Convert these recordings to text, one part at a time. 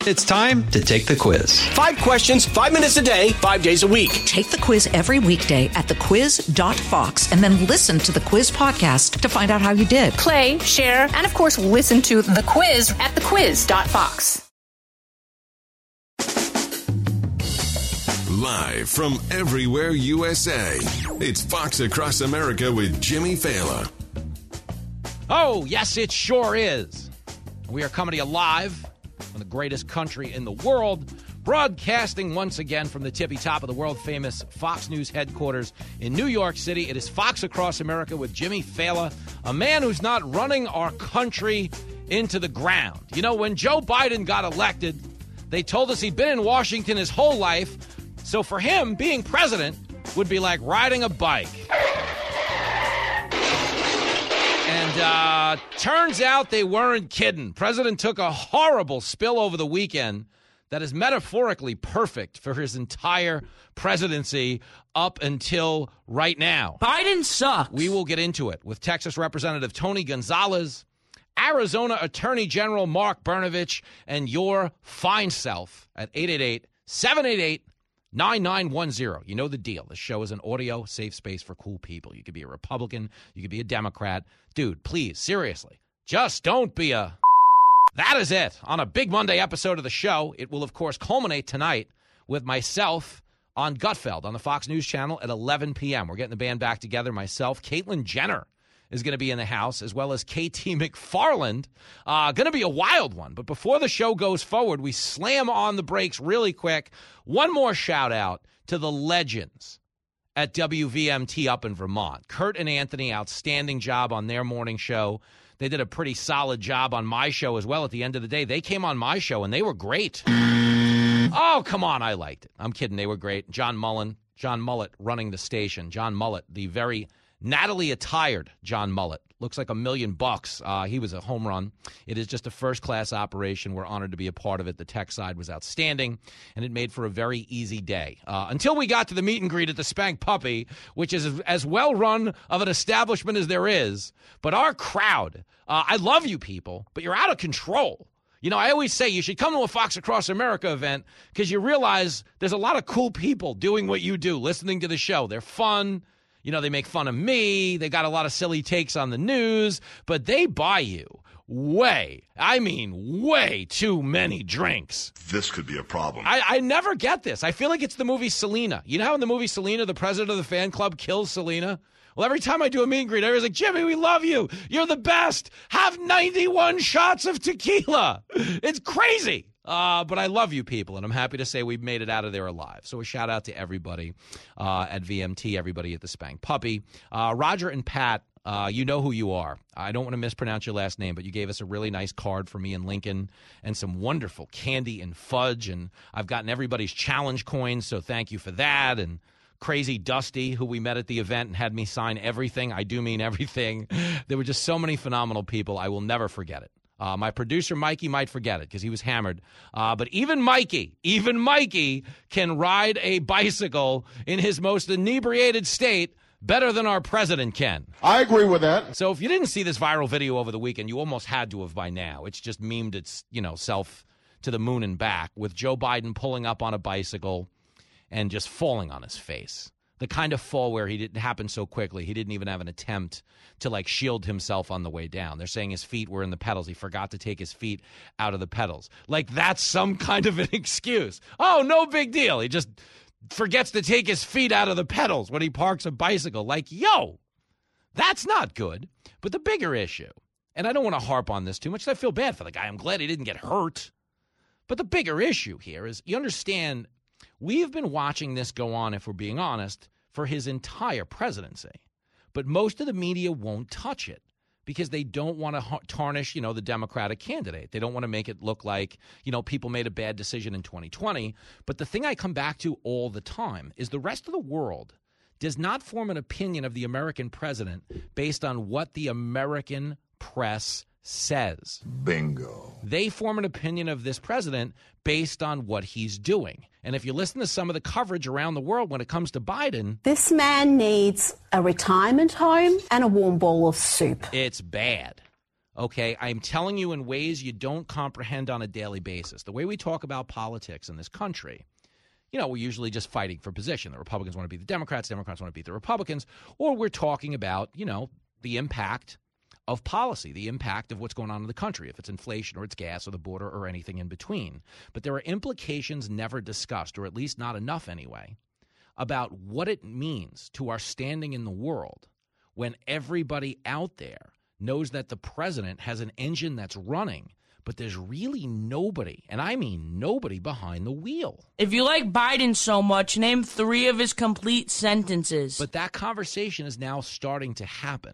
It's time to take the quiz. 5 questions, 5 minutes a day, 5 days a week. Take the quiz every weekday at thequiz.fox and then listen to the quiz podcast to find out how you did. Play, share, and of course, listen to the quiz at thequiz.fox. Live from everywhere USA, it's Fox Across America with Jimmy Fallon. Oh, yes, it sure is. We are coming to you live from the greatest country in the world, broadcasting once again from the tippy top of the world-famous Fox News headquarters in New York City. It is Fox Across America with Jimmy Fallon, a man who's not running our country into the ground. You know, when Joe Biden got elected, they told us he'd been in Washington his whole life, so for him, being president would be like riding a bike. And turns out they weren't kidding. President took a horrible spill over the weekend that is metaphorically perfect for his entire presidency up until right now. Biden sucks. We will get into it with Texas Representative Tony Gonzalez, Arizona Attorney General Mark Brnovich, and your fine self at 888-788-9910. You know the deal. This show is an audio safe space for cool people. You could be a Republican. You could be a Democrat. Dude, please, seriously, just don't be a... That is it. On a big Monday episode of the show, it will, of course, culminate tonight with myself on Gutfeld on the Fox News Channel at 11 p.m. We're getting the band back together. Myself, Caitlyn Jenner is going to be in the house, as well as KT McFarland. Going to be a wild one. But before the show goes forward, we slam on the brakes really quick. One more shout-out to the legends at WVMT up in Vermont. Kurt and Anthony, outstanding job on their morning show. They did a pretty solid job on my show as well at the end of the day. They came on my show, and they were great. Oh, come on, I liked it. I'm kidding, they were great. John Mullet running the station. John Mullet, the very Natalie-attired John Mullet. Looks like $1 million. He was a home run. It is just a first-class operation. We're honored to be a part of it. The tech side was outstanding, and it made for a very easy day. Until we got to the meet and greet at the Spank Puppy, which is as well-run of an establishment as there is. But our crowd, I love you people, but you're out of control. You know, I always say you should come to a Fox Across America event because you realize there's a lot of cool people doing what you do, listening to the show. They're fun. You know, they make fun of me. They got a lot of silly takes on the news, but they buy you way too many drinks. This could be a problem. I never get this. I feel like it's the movie Selena. You know how in the movie Selena, the president of the fan club kills Selena? Well, every time I do a meet and greet, everyone's like, Jimmy, we love you. You're the best. Have 91 shots of tequila. It's crazy. But I love you people, and I'm happy to say we've made it out of there alive. So a shout-out to everybody at VMT, everybody at the Spank Puppy. Roger and Pat, you know who you are. I don't want to mispronounce your last name, but you gave us a really nice card for me and Lincoln and some wonderful candy and fudge, and I've gotten everybody's challenge coins, so thank you for that. And Crazy Dusty, who we met at the event and had me sign everything. I do mean everything. There were just so many phenomenal people. I will never forget it. My producer, Mikey, might forget it because he was hammered. But even Mikey can ride a bicycle in his most inebriated state better than our president can. I agree with that. So if you didn't see this viral video over the weekend, you almost had to have by now. It's just memed its, self to the moon and back with Joe Biden pulling up on a bicycle and just falling on his face. The kind of fall where he didn't happen so quickly. He didn't even have an attempt to, shield himself on the way down. They're saying his feet were in the pedals. He forgot to take his feet out of the pedals. That's some kind of an excuse. Oh, no big deal. He just forgets to take his feet out of the pedals when he parks a bicycle. Yo, that's not good. But the bigger issue, and I don't want to harp on this too much, I feel bad for the guy. I'm glad he didn't get hurt. But the bigger issue here is, you understand, we've been watching this go on, if we're being honest, for his entire presidency. But most of the media won't touch it because they don't want to tarnish, the Democratic candidate. They don't want to make it look like, people made a bad decision in 2020. But the thing I come back to all the time is the rest of the world does not form an opinion of the American president based on what the American press says. Bingo. They form an opinion of this president based on what he's doing. And if you listen to some of the coverage around the world when it comes to Biden, this man needs a retirement home and a warm bowl of soup. It's bad. Okay, I'm telling you in ways you don't comprehend on a daily basis. The way we talk about politics in this country, we're usually just fighting for position. The Republicans want to beat the Democrats want to beat the Republicans, or we're talking about, the impact of policy, the impact of what's going on in the country, if it's inflation or it's gas or the border or anything in between. But there are implications never discussed, or at least not enough anyway, about what it means to our standing in the world when everybody out there knows that the president has an engine that's running, but there's really nobody, and I mean nobody, behind the wheel. If you like Biden so much, name 3 of his complete sentences. But that conversation is now starting to happen.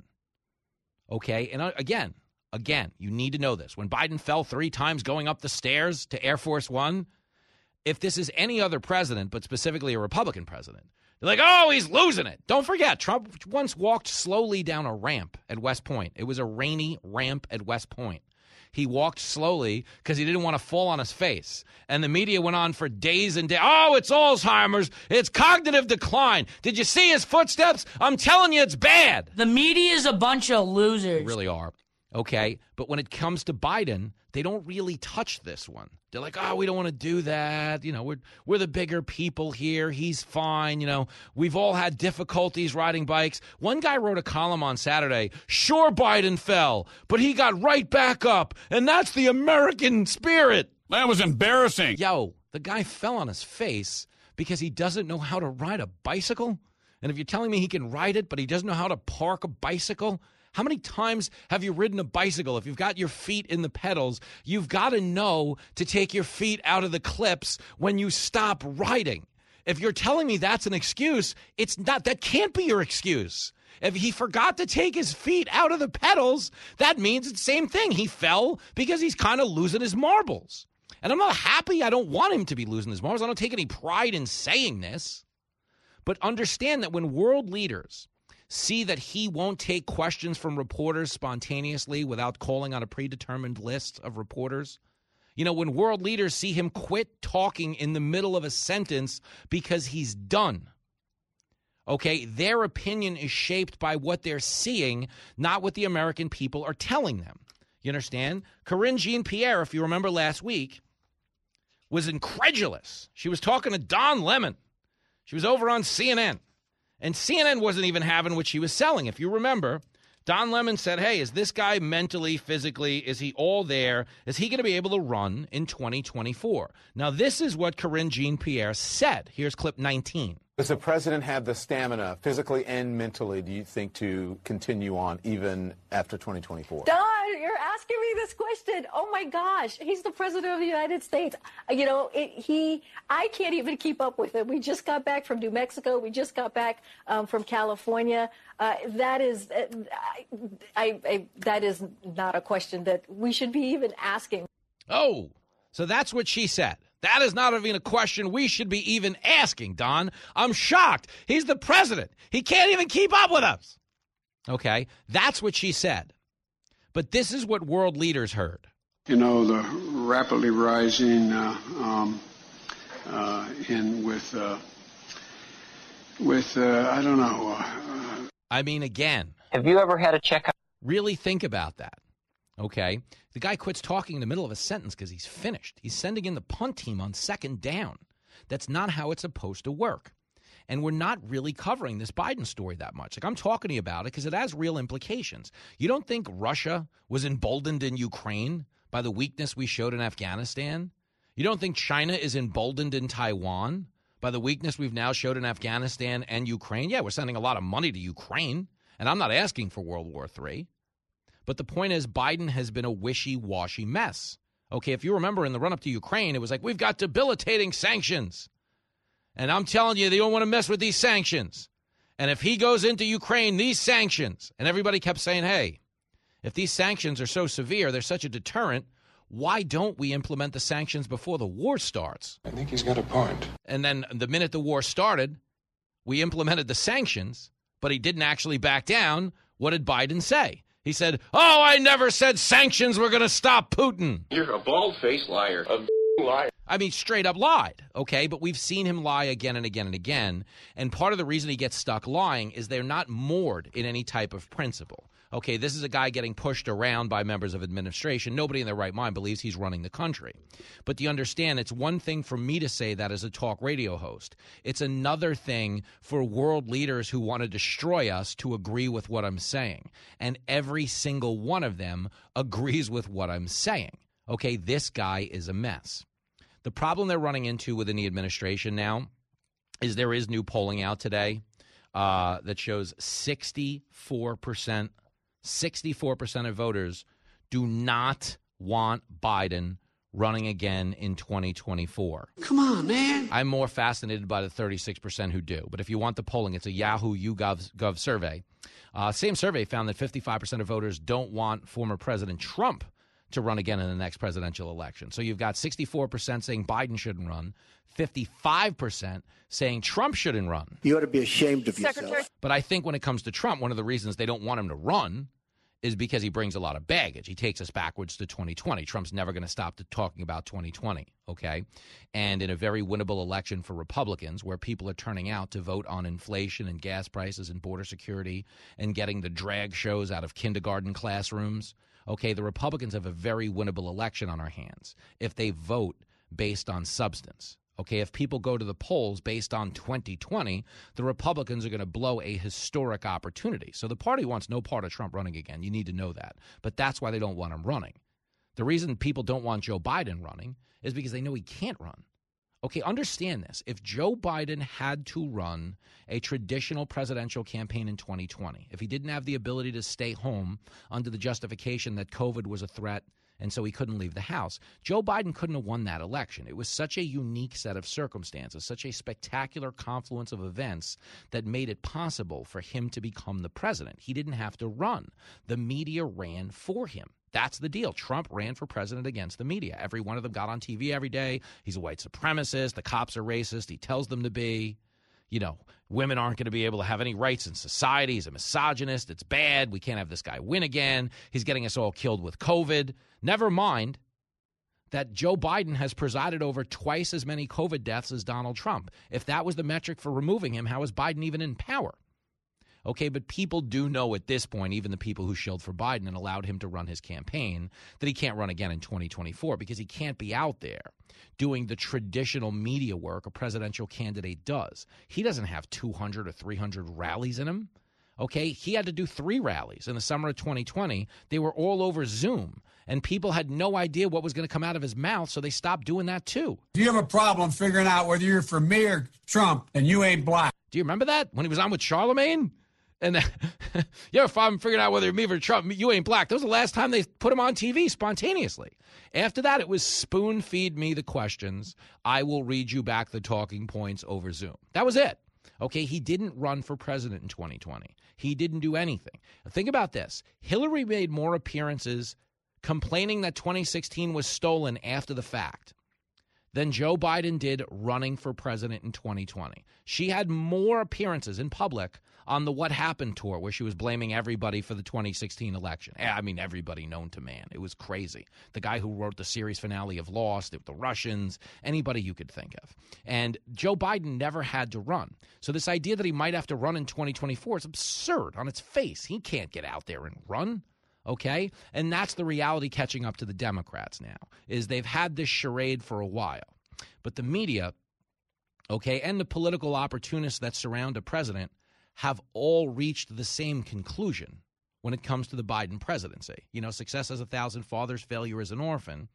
Okay? And again, you need to know this. When Biden fell 3 times going up the stairs to Air Force One, if this is any other president, but specifically a Republican president, they're like, oh, he's losing it. Don't forget, Trump once walked slowly down a ramp at West Point. It was a rainy ramp at West Point. He walked slowly because he didn't want to fall on his face. And the media went on for days and days. Oh, it's Alzheimer's. It's cognitive decline. Did you see his footsteps? I'm telling you, it's bad. The media is a bunch of losers. They really are. Okay, but when it comes to Biden, they don't really touch this one. They're like, oh, we don't want to do that. We're the bigger people here. He's fine. We've all had difficulties riding bikes. One guy wrote a column on Saturday. Sure, Biden fell, but he got right back up, and that's the American spirit. That was embarrassing. Yo, the guy fell on his face because he doesn't know how to ride a bicycle? And if you're telling me he can ride it, but he doesn't know how to park a bicycle, how many times have you ridden a bicycle? If you've got your feet in the pedals, you've got to know to take your feet out of the clips when you stop riding. If you're telling me that's an excuse, it's not. That can't be your excuse. If he forgot to take his feet out of the pedals, that means it's the same thing. He fell because he's kind of losing his marbles. And I'm not happy. I don't want him to be losing his marbles. I don't take any pride in saying this. But understand that when world leaders see that he won't take questions from reporters spontaneously without calling on a predetermined list of reporters. When world leaders see him quit talking in the middle of a sentence because he's done. Okay, their opinion is shaped by what they're seeing, not what the American people are telling them. You understand? Karine Jean-Pierre, if you remember last week, was incredulous. She was talking to Don Lemon. She was over on CNN. And CNN wasn't even having what she was selling. If you remember, Don Lemon said, hey, is this guy mentally, physically, is he all there? Is he going to be able to run in 2024? Now, this is what Karine Jean-Pierre said. Here's clip 19. Does the president have the stamina, physically and mentally, do you think, to continue on even after 2024? Don, you're asking me this question. Oh, my gosh. He's the president of the United States. I can't even keep up with it. We just got back from New Mexico. We just got back from California. That is not a question that we should be even asking. Oh, so that's what she said. That is not even a question we should be even asking, Don. I'm shocked. He's the president. He can't even keep up with us. Okay, that's what she said. But this is what world leaders heard. The rapidly rising I don't know. I mean, again. Have you ever had a checkup? Really think about that. Okay, the guy quits talking in the middle of a sentence because he's finished. He's sending in the punt team on second down. That's not how it's supposed to work. And we're not really covering this Biden story that much. Like, I'm talking to you about it because it has real implications. You don't think Russia was emboldened in Ukraine by the weakness we showed in Afghanistan? You don't think China is emboldened in Taiwan by the weakness we've now showed in Afghanistan and Ukraine? Yeah, we're sending a lot of money to Ukraine, and I'm not asking for World War III. But the point is, Biden has been a wishy-washy mess. Okay, if you remember in the run-up to Ukraine, it was like, we've got debilitating sanctions. And I'm telling you, they don't want to mess with these sanctions. And if he goes into Ukraine, these sanctions, and everybody kept saying, hey, if these sanctions are so severe, they're such a deterrent, why don't we implement the sanctions before the war starts? I think he's got a point. And then the minute the war started, we implemented the sanctions, but he didn't actually back down. What did Biden say? He said, oh, I never said sanctions were going to stop Putin. You're a bald-faced liar. A liar. I mean, straight up lied, okay? But we've seen him lie again and again and again. And part of the reason he gets stuck lying is they're not moored in any type of principle. Okay, this is a guy getting pushed around by members of administration. Nobody in their right mind believes he's running the country. But do you understand, it's one thing for me to say that as a talk radio host. It's another thing for world leaders who want to destroy us to agree with what I'm saying. And every single one of them agrees with what I'm saying. Okay, this guy is a mess. The problem they're running into within the administration now is there is new polling out today that shows 64% of voters do not want Biden running again in 2024. Come on, man. I'm more fascinated by the 36% who do. But if you want the polling, it's a Yahoo YouGov survey. Same survey found that 55% of voters don't want former President Trump to run again in the next presidential election. So you've got 64% saying Biden shouldn't run, 55% saying Trump shouldn't run. You ought to be ashamed of yourself. But I think when it comes to Trump, one of the reasons they don't want him to run is because he brings a lot of baggage. He takes us backwards to 2020. Trump's never going to stop talking about 2020, okay? And in a very winnable election for Republicans where people are turning out to vote on inflation and gas prices and border security and getting the drag shows out of kindergarten classrooms, okay, the Republicans have a very winnable election on our hands if they vote based on substance. Okay, if people go to the polls based on 2020, the Republicans are going to blow a historic opportunity. So the party wants no part of Trump running again. You need to know that. But that's why they don't want him running. The reason people don't want Joe Biden running is because they know he can't run. Okay, understand this. If Joe Biden had to run a traditional presidential campaign in 2020, if he didn't have the ability to stay home under the justification that COVID was a threat and so he couldn't leave the House, Joe Biden couldn't have won that election. It was such a unique set of circumstances, such a spectacular confluence of events that made it possible for him to become the president. He didn't have to run. The media ran for him. That's the deal. Trump ran for president against the media. Every one of them got on TV every day. He's a white supremacist. The cops are racist. He tells them to be. You know, women aren't going to be able to have any rights in society. He's a misogynist. It's bad. We can't have this guy win again. He's getting us all killed with COVID. Never mind that Joe Biden has presided over twice as many COVID deaths as Donald Trump. If that was the metric for removing him, how is Biden even in power? Okay, but people do know at this point, even the people who shilled for Biden and allowed him to run his campaign, that he can't run again in 2024 because he can't be out there doing the traditional media work a presidential candidate does. He doesn't have 200 or 300 rallies in him. Okay, he had to do 3 rallies in the summer of 2020. They were all over Zoom, and people had no idea what was going to come out of his mouth, so they stopped doing that too. Do you have a problem figuring out whether you're for me or Trump and you ain't black? Do you remember that when he was on with Charlemagne? And you have a problem figuring out whether me or Trump, you ain't black. That was the last time they put him on TV spontaneously. After that, it was spoon feed me the questions. I will read you back the talking points over Zoom. That was it. Okay, he didn't run for president in 2020. He didn't do anything. Think about this. Hillary made more appearances complaining that 2016 was stolen after the fact than Joe Biden did running for president in 2020. She had more appearances in public on the What Happened tour where she was blaming everybody for the 2016 election. I mean, everybody known to man. It was crazy. The guy who wrote the series finale of Lost, the Russians, anybody you could think of. And Joe Biden never had to run. So this idea that he might have to run in 2024 is absurd on its face. He can't get out there and run. Okay? And that's the reality catching up to the Democrats now, is they've had this charade for a while. But the media, okay, and the political opportunists that surround a president have all reached the same conclusion when it comes to the Biden presidency. You know, success has 1,000 fathers, failure is an orphan.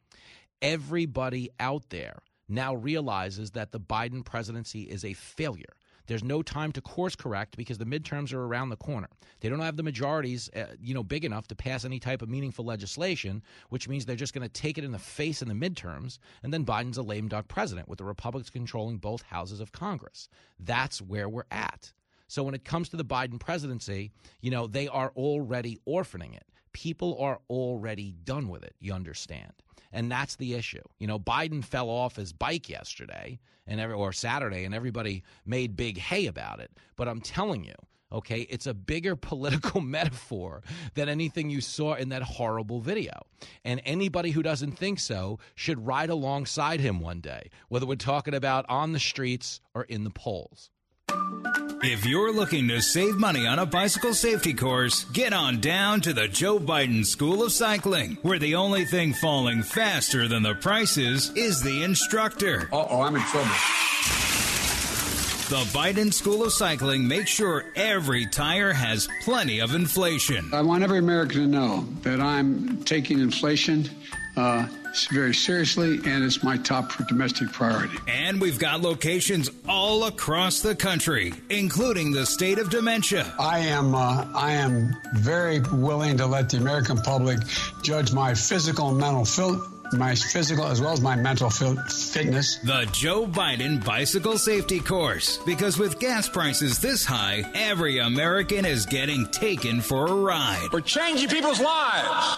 Everybody out there now realizes that the Biden presidency is a failure. There's no time to course correct because the midterms are around the corner. They don't have the majorities, big enough to pass any type of meaningful legislation, which means they're just going to take it in the face in the midterms, and then Biden's a lame duck president with the Republicans controlling both houses of Congress. That's where we're at. So when it comes to the Biden presidency, they are already orphaning it. People are already done with it, you understand. And that's the issue. Biden fell off his bike yesterday or Saturday, and everybody made big hay about it. But I'm telling you, okay, it's a bigger political metaphor than anything you saw in that horrible video. And anybody who doesn't think so should ride alongside him one day, whether we're talking about on the streets or in the polls. If you're looking to save money on a bicycle safety course, get on down to the Joe Biden School of Cycling, where the only thing falling faster than the prices is the instructor. Uh-oh, I'm in trouble. The Biden School of Cycling makes sure every tire has plenty of inflation. I want every American to know that I'm taking inflation very seriously, and it's my top domestic priority. And we've got locations all across the country, including the state of dementia. I am very willing to let the American public judge my physical and mental my physical as well as my mental fitness. The Joe Biden Bicycle Safety Course. Because with gas prices this high, every American is getting taken for a ride. We're changing people's lives.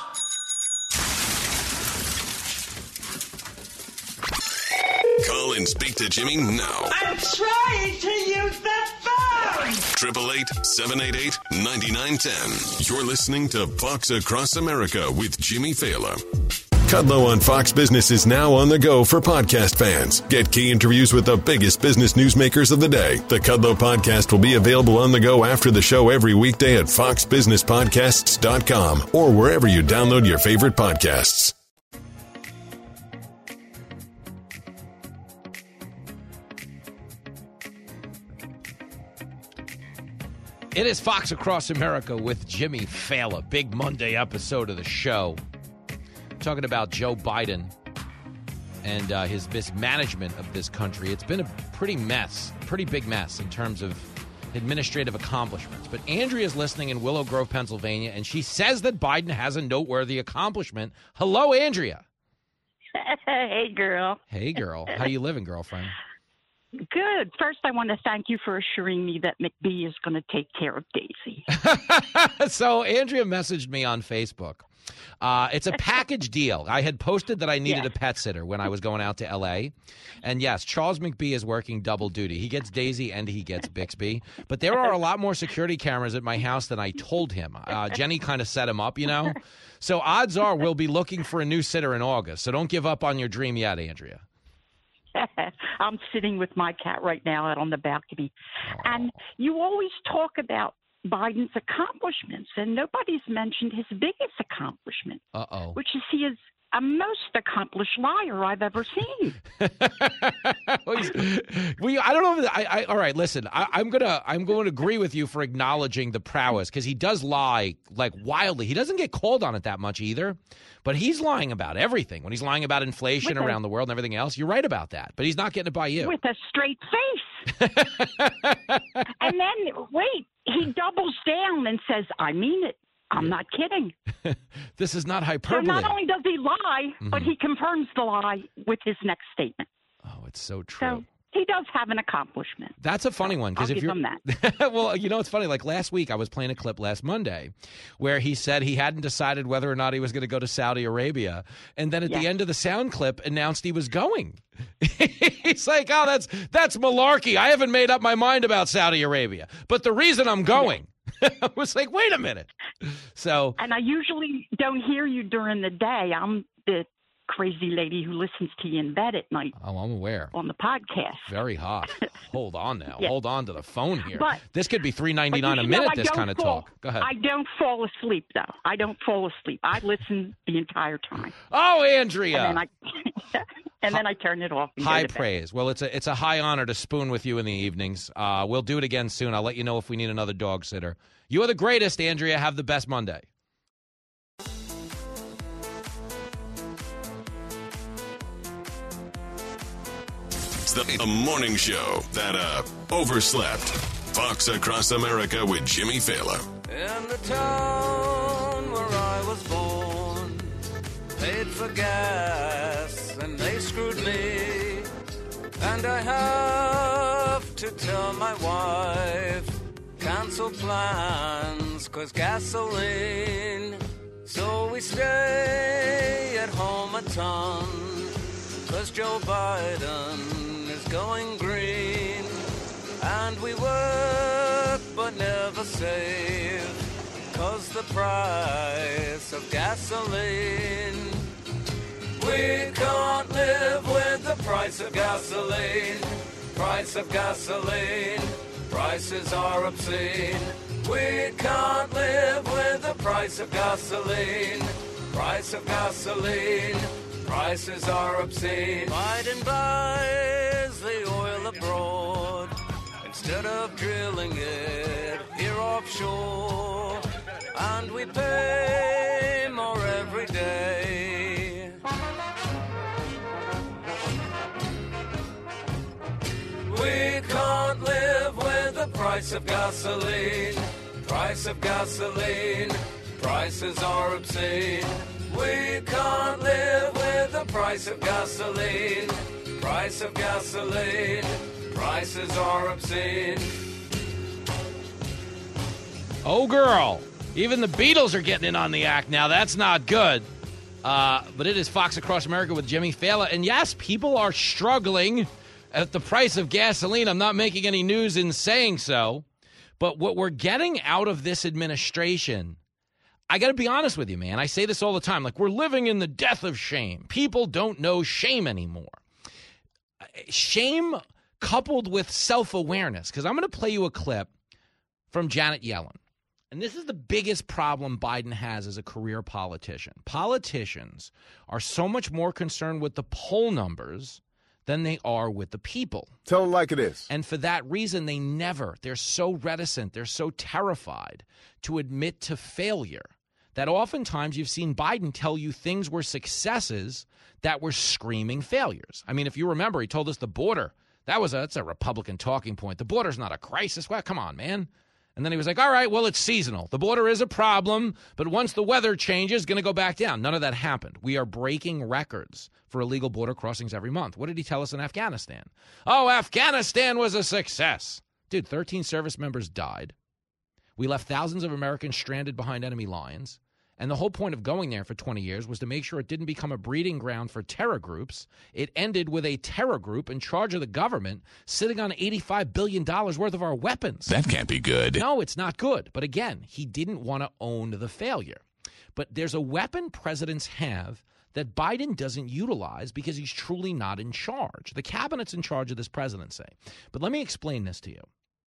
Call and speak to Jimmy now. I'm trying to use the phone. 888-788-9910. You're listening to Fox Across America with Jimmy Fallon. Kudlow on Fox Business is now on the go for podcast fans. Get key interviews with the biggest business newsmakers of the day. The Kudlow podcast will be available on the go after the show every weekday at foxbusinesspodcasts.com or wherever you download your favorite podcasts. It is Fox Across America with Jimmy Fallon. Big Monday episode of the show. Talking about Joe Biden and his mismanagement of this country. It's been a pretty big mess in terms of administrative accomplishments. But Andrea's listening in Willow Grove, Pennsylvania, and she says that Biden has a noteworthy accomplishment. Hello, Andrea. Hey, girl. Hey, girl. How you living, girlfriend? Good. First, I want to thank you for assuring me that McBee is going to take care of Daisy. So Andrea messaged me on Facebook. It's a package deal. I had posted that I needed a pet sitter when I was going out to L.A. And yes, Charles McBee is working double duty. He gets Daisy and he gets Bixby. But there are a lot more security cameras at my house than I told him. Jenny kind of set him up, you know. So odds are we'll be looking for a new sitter in August. So don't give up on your dream yet, Andrea. I'm sitting with my cat right now out on the balcony. And you always talk about Biden's accomplishments, and nobody's mentioned his biggest accomplishment, which is he is a most accomplished liar I've ever seen. I don't know. All right, listen. I'm going to agree with you for acknowledging the prowess because he does lie like wildly. He doesn't get called on it that much either, but he's lying about everything. When he's lying about inflation around the world and everything else, you're right about that. But he's not getting it by you with a straight face. And then he doubles down and says, "I mean it. I'm not kidding." This is not hyperbole. So not only does he lie, but he confirms the lie with his next statement. Oh, it's so true. So he does have an accomplishment. That's a funny one. I'll give him that. Well, you know, it's funny. Like last week, I was playing a clip last Monday where he said he hadn't decided whether or not he was going to go to Saudi Arabia. And then at the end of the sound clip announced he was going. He's like, oh, that's malarkey. I haven't made up my mind about Saudi Arabia. But the reason I'm going. I was like, wait a minute. And I usually don't hear you during the day. I'm the crazy lady who listens to you in bed at night. Oh, I'm aware. On the podcast. Very hot. Hold on now. Yeah. Hold on to the phone here. But, this could be $3.99 a minute, this kind of talk. Go ahead. I don't fall asleep, though. I don't fall asleep. I listen the entire time. Oh, Andrea. And then I turn it off. High praise. Well, it's a high honor to spoon with you in the evenings. We'll do it again soon. I'll let you know if we need another dog sitter. You are the greatest, Andrea. Have the best Monday. It's the morning show that overslept. Fox Across America with Jimmy Fallon. In the town where I was born, paid for gas and they screwed me. And I have to tell my wife, cancel plans, 'cause gasoline. So we stay at home a ton, 'cause Joe Biden is going green. And we work but never save, 'cause the price of gasoline. We can't live with the price of gasoline. Price of gasoline. Prices are obscene. We can't live with the price of gasoline. Price of gasoline. Prices are obscene. Biden buys the oil abroad instead of drilling it here offshore. And we pay more every day. We can't live with the price of gasoline. Price of gasoline. Prices are obscene. We can't live with the price of gasoline. Price of gasoline. Prices are obscene. Oh, girl. Even the Beatles are getting in on the act now. That's not good. But it is Fox Across America with Jimmy Fallon. And yes, people are struggling at the price of gasoline. I'm not making any news in saying so. But what we're getting out of this administration, I got to be honest with you, man. I say this all the time. Like, we're living in the death of shame. People don't know shame anymore. Shame coupled with self-awareness. Because I'm going to play you a clip from Janet Yellen. And this is the biggest problem Biden has as a career politician. Politicians are so much more concerned with the poll numbers than they are with the people. Tell them like it is. And for that reason, they're so reticent, they're so terrified to admit to failure that oftentimes you've seen Biden tell you things were successes that were screaming failures. I mean, if you remember, he told us the border. That's a Republican talking point. The border's not a crisis. Well, come on, man. And then he was like, all right, well, it's seasonal. The border is a problem, but once the weather changes, it's going to go back down. None of that happened. We are breaking records for illegal border crossings every month. What did he tell us in Afghanistan? Oh, Afghanistan was a success. Dude, 13 service members died. We left thousands of Americans stranded behind enemy lines. And the whole point of going there for 20 years was to make sure it didn't become a breeding ground for terror groups. It ended with a terror group in charge of the government sitting on $85 billion worth of our weapons. That can't be good. No, it's not good. But again, he didn't want to own the failure. But there's a weapon presidents have that Biden doesn't utilize because he's truly not in charge. The cabinet's in charge of this presidency. But let me explain this to you.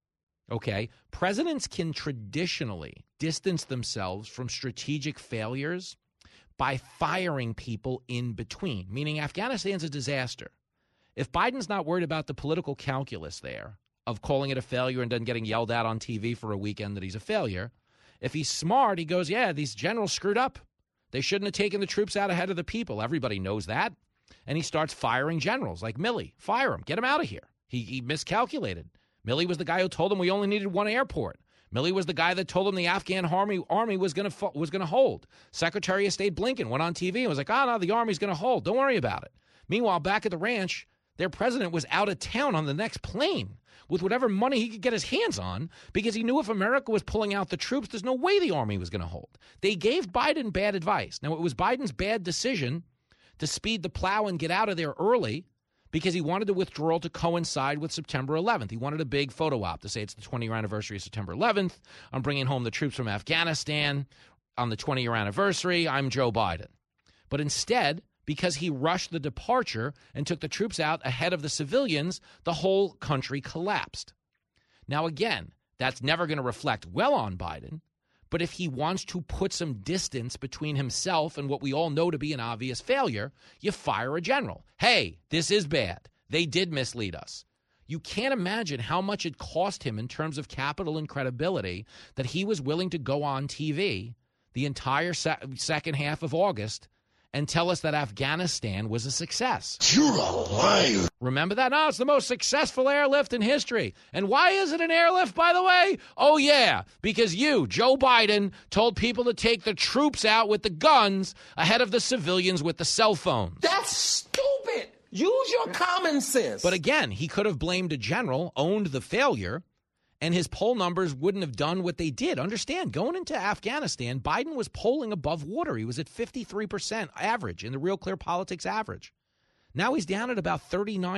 Okay, presidents can traditionally distance themselves from strategic failures by firing people in between, meaning Afghanistan's a disaster. If Biden's not worried about the political calculus there of calling it a failure and then getting yelled at on TV for a weekend that he's a failure, if he's smart, he goes, yeah, these generals screwed up. They shouldn't have taken the troops out ahead of the people. Everybody knows that. And he starts firing generals like Milley. Fire him. Get him out of here. He miscalculated. Milley was the guy who told him we only needed one airport. Milley was the guy that told him the Afghan army was going to hold. Secretary of State Blinken went on TV and was like, no, the army's going to hold. Don't worry about it. Meanwhile, back at the ranch, their president was out of town on the next plane with whatever money he could get his hands on because he knew if America was pulling out the troops, there's no way the army was going to hold. They gave Biden bad advice. Now, it was Biden's bad decision to speed the plow and get out of there early because he wanted the withdrawal to coincide with September 11th. He wanted a big photo op to say it's the 20-year anniversary of September 11th. I'm bringing home the troops from Afghanistan on the 20-year anniversary. I'm Joe Biden. But instead, because he rushed the departure and took the troops out ahead of the civilians, the whole country collapsed. Now, again, that's never going to reflect well on Biden. But if he wants to put some distance between himself and what we all know to be an obvious failure, you fire a general. Hey, this is bad. They did mislead us. You can't imagine how much it cost him in terms of capital and credibility that he was willing to go on TV the entire second half of August and tell us that Afghanistan was a success. You're a liar. Remember that? No, it's the most successful airlift in history. And why is it an airlift, by the way? Oh, yeah, because you, Joe Biden, told people to take the troops out with the guns ahead of the civilians with the cell phones. That's stupid. Use your common sense. But again, he could have blamed a general, owned the failure, and his poll numbers wouldn't have done what they did. Understand, going into Afghanistan, Biden was polling above water. He was at 53% average in the Real Clear Politics average. Now he's down at about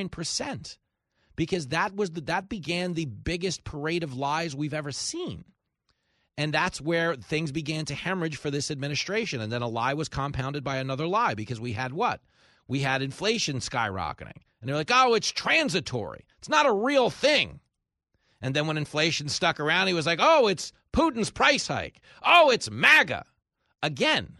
39% because that began the biggest parade of lies we've ever seen. And that's where things began to hemorrhage for this administration. And then a lie was compounded by another lie because we had what? We had inflation skyrocketing. And they're like, oh, it's transitory. It's not a real thing. And then when inflation stuck around, he was like, oh, it's Putin's price hike. Oh, it's MAGA. Again,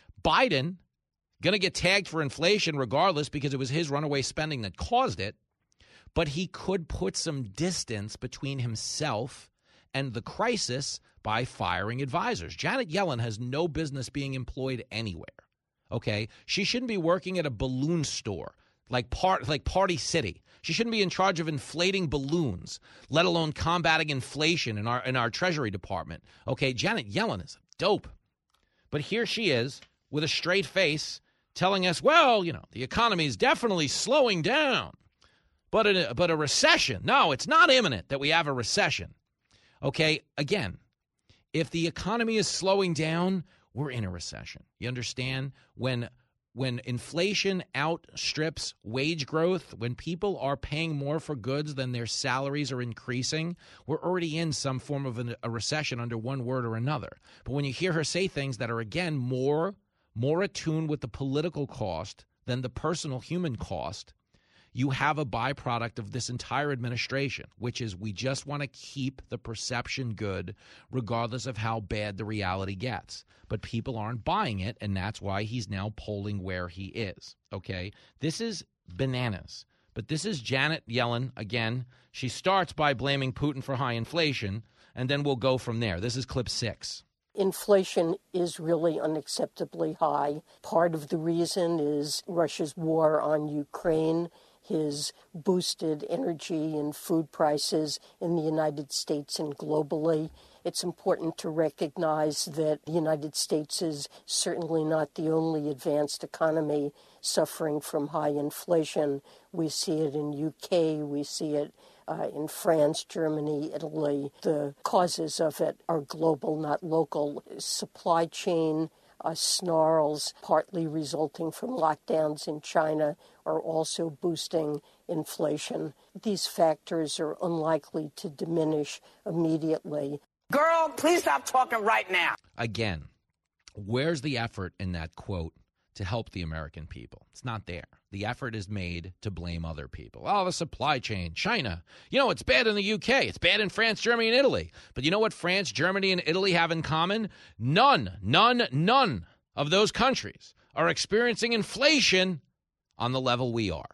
Biden going to get tagged for inflation regardless because it was his runaway spending that caused it. But he could put some distance between himself and the crisis by firing advisors. Janet Yellen has no business being employed anywhere, okay? She shouldn't be working at a balloon store like Party City. She shouldn't be in charge of inflating balloons, let alone combating inflation in our Treasury Department. Okay, Janet Yellen is dope. But here she is with a straight face telling us, well, you know, the economy is definitely slowing down. But a recession, no, it's not imminent that we have a recession. Okay, again, if the economy is slowing down, we're in a recession. You understand? When inflation outstrips wage growth, when people are paying more for goods than their salaries are increasing, we're already in some form of a recession under one word or another. But when you hear her say things that are, again, more attuned with the political cost than the personal human cost, you have a byproduct of this entire administration, which is we just want to keep the perception good regardless of how bad the reality gets. But people aren't buying it, and that's why he's now polling where he is, okay? This is bananas. But this is Janet Yellen. Again, she starts by blaming Putin for high inflation, and then we'll go from there. This is clip 6. Inflation is really unacceptably high. Part of the reason is Russia's war on Ukraine, his boosted energy and food prices in the United States and globally. It's important to recognize that the United States is certainly not the only advanced economy suffering from high inflation. We see it in UK, we see it in France, Germany, Italy. The causes of it are global, not local. Supply chain snarls, partly resulting from lockdowns in China, are also boosting inflation. These factors are unlikely to diminish immediately. Girl, please stop talking right now. Again, where's the effort in that quote to help the American people? It's not there. The effort is made to blame other people. Oh, the supply chain, China. You know, it's bad in the UK. It's bad in France, Germany, and Italy. But you know what France, Germany, and Italy have in common? None of those countries are experiencing inflation on the level we are.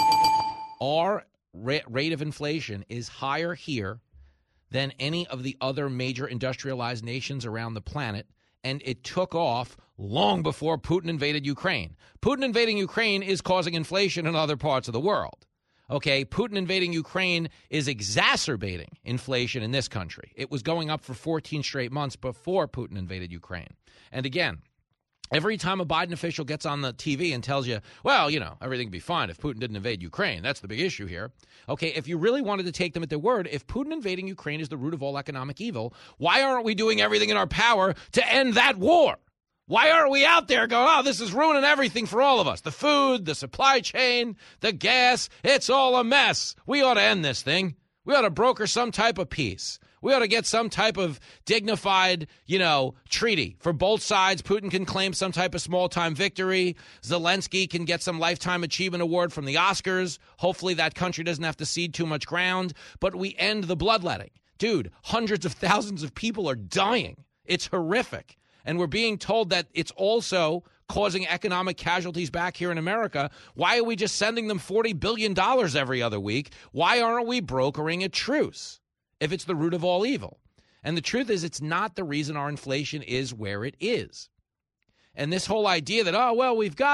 Our rate of inflation is higher here than any of the other major industrialized nations around the planet, and it took off long before Putin invaded Ukraine. Putin invading Ukraine is causing inflation in other parts of the world. Okay, Putin invading Ukraine is exacerbating inflation in this country. It was going up for 14 straight months before Putin invaded Ukraine. And again, every time a Biden official gets on the TV and tells you, well, you know, everything would be fine if Putin didn't invade Ukraine. That's the big issue here. Okay, if you really wanted to take them at their word, if Putin invading Ukraine is the root of all economic evil, why aren't we doing everything in our power to end that war? Why aren't we out there going, oh, this is ruining everything for all of us? The food, the supply chain, the gas, it's all a mess. We ought to end this thing. We ought to broker some type of peace. We ought to get some type of dignified, treaty for both sides. Putin can claim some type of small-time victory. Zelensky can get some Lifetime Achievement Award from the Oscars. Hopefully that country doesn't have to cede too much ground. But we end the bloodletting. Dude, hundreds of thousands of people are dying. It's horrific. And we're being told that it's also causing economic casualties back here in America. Why are we just sending them $40 billion every other week? Why aren't we brokering a truce if it's the root of all evil? And the truth is, it's not the reason our inflation is where it is. And this whole idea that, we've got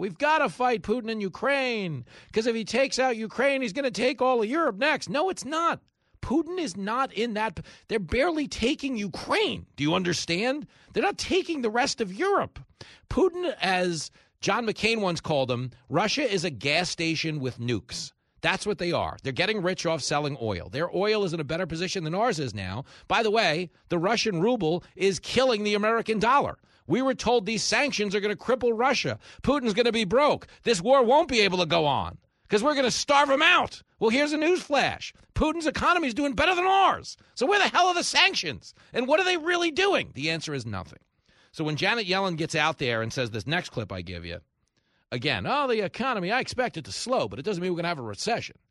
to fight Putin in Ukraine because if he takes out Ukraine, he's going to take all of Europe next. No, it's not. Putin is not in that. They're barely taking Ukraine. Do you understand? They're not taking the rest of Europe. Putin, as John McCain once called him, Russia is a gas station with nukes. That's what they are. They're getting rich off selling oil. Their oil is in a better position than ours is now. By the way, the Russian ruble is killing the American dollar. We were told these sanctions are going to cripple Russia. Putin's going to be broke. This war won't be able to go on because we're going to starve him out. Well, here's a news flash. Putin's economy is doing better than ours. So where the hell are the sanctions? And what are they really doing? The answer is nothing. So when Janet Yellen gets out there and says this next clip I give you, again, the economy, I expect it to slow, but it doesn't mean we're going to have a recession.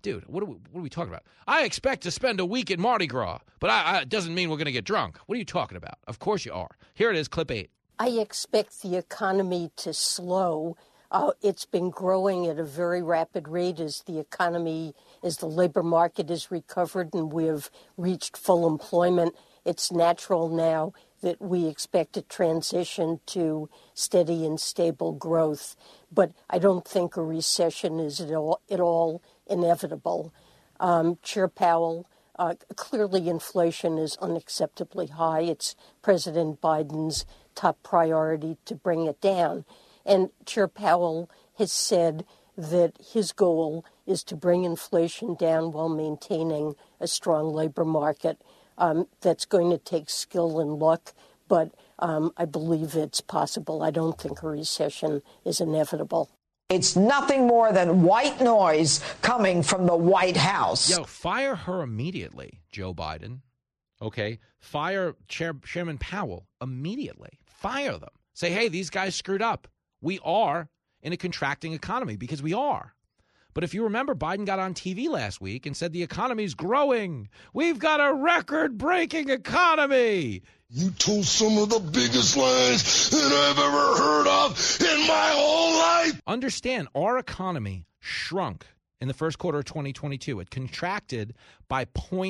Dude, what are we talking about? I expect to spend a week in Mardi Gras, but it doesn't mean we're going to get drunk. What are you talking about? Of course you are. Here it is, clip 8. I expect the economy to slow. It's been growing at a very rapid rate as the labor market has recovered and we have reached full employment. It's natural now that we expect a transition to steady and stable growth. But I don't think a recession is at all inevitable. Chair Powell, clearly inflation is unacceptably high. It's President Biden's top priority to bring it down. And Chair Powell has said that his goal is to bring inflation down while maintaining a strong labor market. That's going to take skill and luck, but I believe it's possible. I don't think a recession is inevitable. It's nothing more than white noise coming from the White House. Yo, fire her immediately, Joe Biden. Okay? Fire Chairman Powell immediately. Fire them. Say, hey, these guys screwed up. We are in a contracting economy because we are. But if you remember, Biden got on TV last week and said the economy's growing. We've got a record-breaking economy. You told some of the biggest lies that I've ever heard of in my whole life. Understand, our economy shrunk in the first quarter of 2022. It contracted by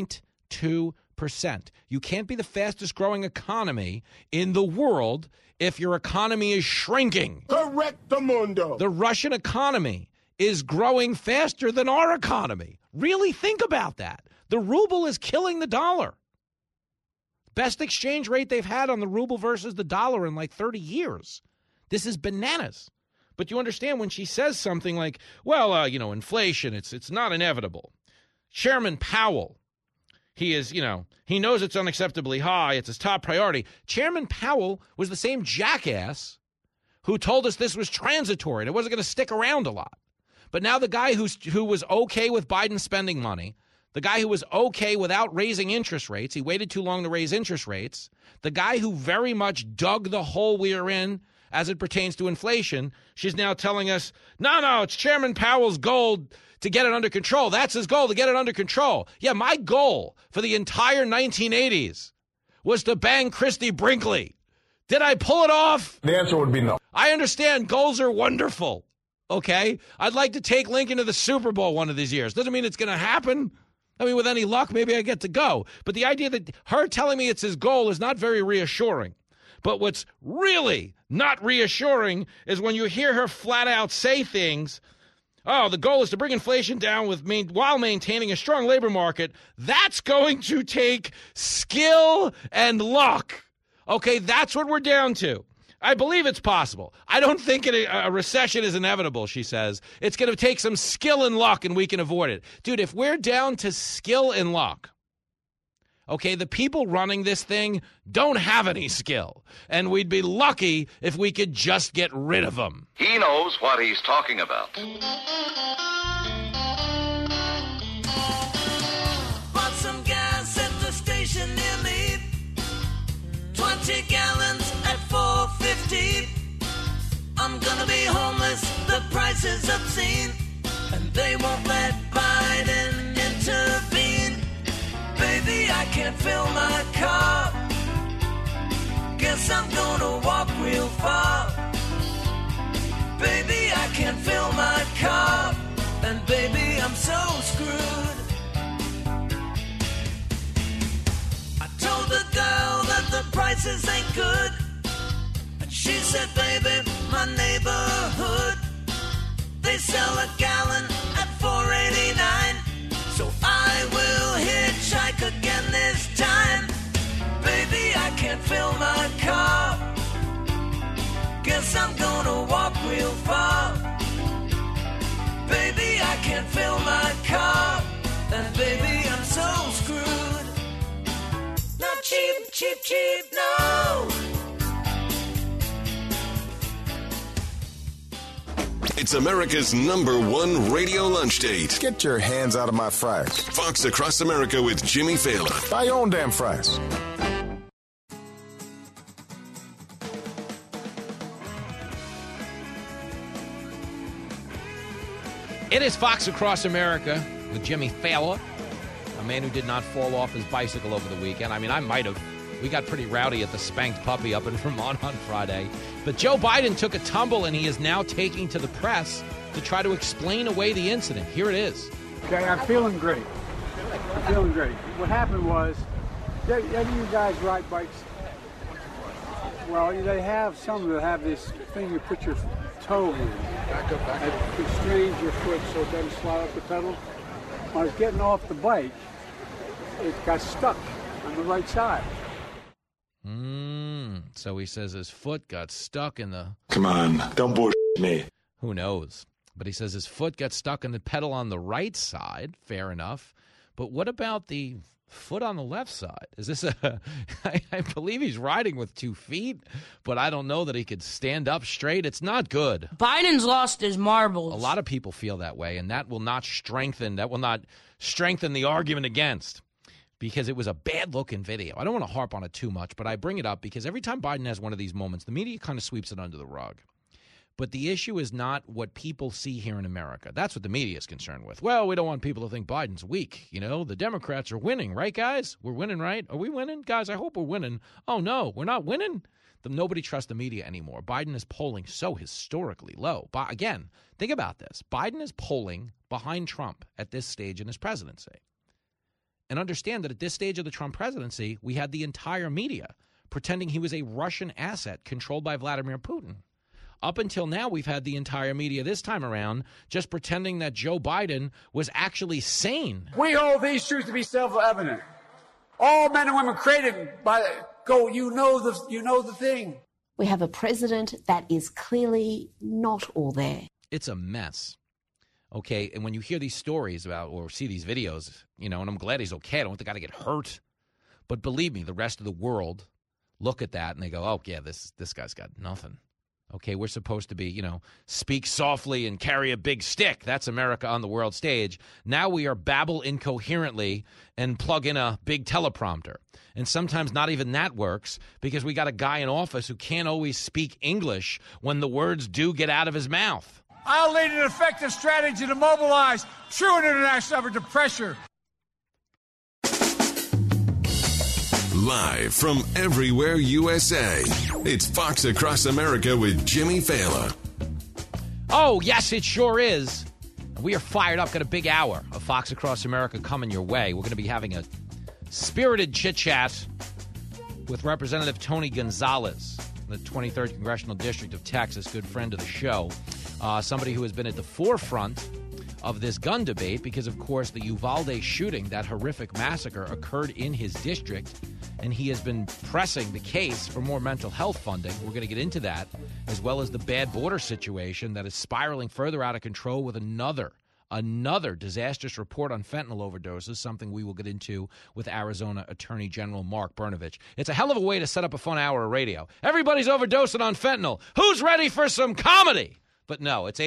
0.2%. You can't be the fastest-growing economy in the world if your economy is shrinking. Correctamundo. The Russian economy is growing faster than our economy. Really think about that. The ruble is killing the dollar. Best exchange rate they've had on the ruble versus the dollar in like 30 years. This is bananas. But you understand when she says something like, well, inflation, it's not inevitable. Chairman Powell, he knows it's unacceptably high. It's his top priority. Chairman Powell was the same jackass who told us this was transitory and it wasn't going to stick around a lot. But now the guy who was okay with Biden spending money, the guy who was okay without raising interest rates, he waited too long to raise interest rates, the guy who very much dug the hole we are in as it pertains to inflation, she's now telling us, no, it's Chairman Powell's goal to get it under control. That's his goal, to get it under control. Yeah, my goal for the entire 1980s was to bang Christy Brinkley. Did I pull it off? The answer would be no. I understand goals are wonderful. Okay? I'd like to take Lincoln to the Super Bowl one of these years. Doesn't mean it's going to happen. I mean, with any luck, maybe I get to go. But the idea that her telling me it's his goal is not very reassuring. But what's really not reassuring is when you hear her flat out say things, oh, the goal is to bring inflation down while maintaining a strong labor market. That's going to take skill and luck. Okay, that's what we're down to. I believe it's possible. I don't think a recession is inevitable, she says. It's going to take some skill and luck, and we can avoid it. Dude, if we're down to skill and luck, okay, the people running this thing don't have any skill, and we'd be lucky if we could just get rid of them. He knows what he's talking about. Bought some gas at the station near me. 20 gallons at $4.50. I'm gonna be homeless, the price is obscene, and they won't let Biden intervene. Baby, I can't fill my car. Guess I'm gonna walk real far. Baby, I can't fill my car, and baby, I'm so screwed. I told the girl that the prices ain't good, and she said, baby, my neighborhood, they sell a gallon at $4.89, so I will hitchhike again this time. Baby, I can't fill my car. Guess I'm gonna walk real far. Baby, I can't fill my car, and baby, I'm so screwed. Not cheap, cheap, cheap, no. It's America's #1 radio lunch date. Get your hands out of my fries. Fox Across America with Jimmy Fallon. Buy your own damn fries. It is Fox Across America with Jimmy Fallon, a man who did not fall off his bicycle over the weekend. I mean, I might have. We got pretty rowdy at the Spanked Puppy up in Vermont on Friday. But Joe Biden took a tumble, and he is now taking to the press to try to explain away the incident. Here it is. Okay, I'm feeling great. What happened was, any of you guys ride bikes? Well, they have some that have this thing you put your toe in. It constrains your foot so it doesn't slide up the pedal. When I was getting off the bike, it got stuck on the right side. So he says his foot got stuck in the... Come on, don't bullshit me. Who knows? But he says his foot got stuck in the pedal on the right side. Fair enough. But what about the foot on the left side? Is this a... I believe he's riding with 2 feet, but I don't know that he could stand up straight. It's not good. Biden's lost his marbles. A lot of people feel that way, and that will not strengthen the argument against. Because it was a bad-looking video. I don't want to harp on it too much, but I bring it up because every time Biden has one of these moments, the media kind of sweeps it under the rug. But the issue is not what people see here in America. That's what the media is concerned with. Well, we don't want people to think Biden's weak. The Democrats are winning, right, guys? We're winning, right? Are we winning? Guys, I hope we're winning. Oh, no, we're not winning? Nobody trusts the media anymore. Biden is polling so historically low. But again, think about this. Biden is polling behind Trump at this stage in his presidency. And understand that at this stage of the Trump presidency, we had the entire media pretending he was a Russian asset controlled by Vladimir Putin. Up until now, we've had the entire media this time around just pretending that Joe Biden was actually sane. We hold these truths to be self-evident. All men and women created by you know the thing. We have a president that is clearly not all there. It's a mess. Okay, and when you hear these stories about or see these videos, and I'm glad he's okay. I don't want the guy to get hurt. But believe me, the rest of the world look at that and they go, oh, yeah, this guy's got nothing. Okay, we're supposed to be, speak softly and carry a big stick. That's America on the world stage. Now we are babble incoherently and plug in a big teleprompter. And sometimes not even that works because we got a guy in office who can't always speak English when the words do get out of his mouth. I'll lead an effective strategy to mobilize true international effort to pressure. Live from everywhere USA, it's Fox Across America with Jimmy Fallon. Oh, yes, it sure is. We are fired up. Got a big hour of Fox Across America coming your way. We're going to be having a spirited chit-chat with Representative Tony Gonzalez, the 23rd Congressional District of Texas, good friend of the show. Somebody who has been at the forefront of this gun debate because, of course, the Uvalde shooting, that horrific massacre, occurred in his district, and he has been pressing the case for more mental health funding. We're going to get into that, as well as the bad border situation that is spiraling further out of control with another disastrous report on fentanyl overdoses, something we will get into with Arizona Attorney General Mark Brnovich. It's a hell of a way to set up a fun hour of radio. Everybody's overdosing on fentanyl. Who's ready for some comedy? But no, it's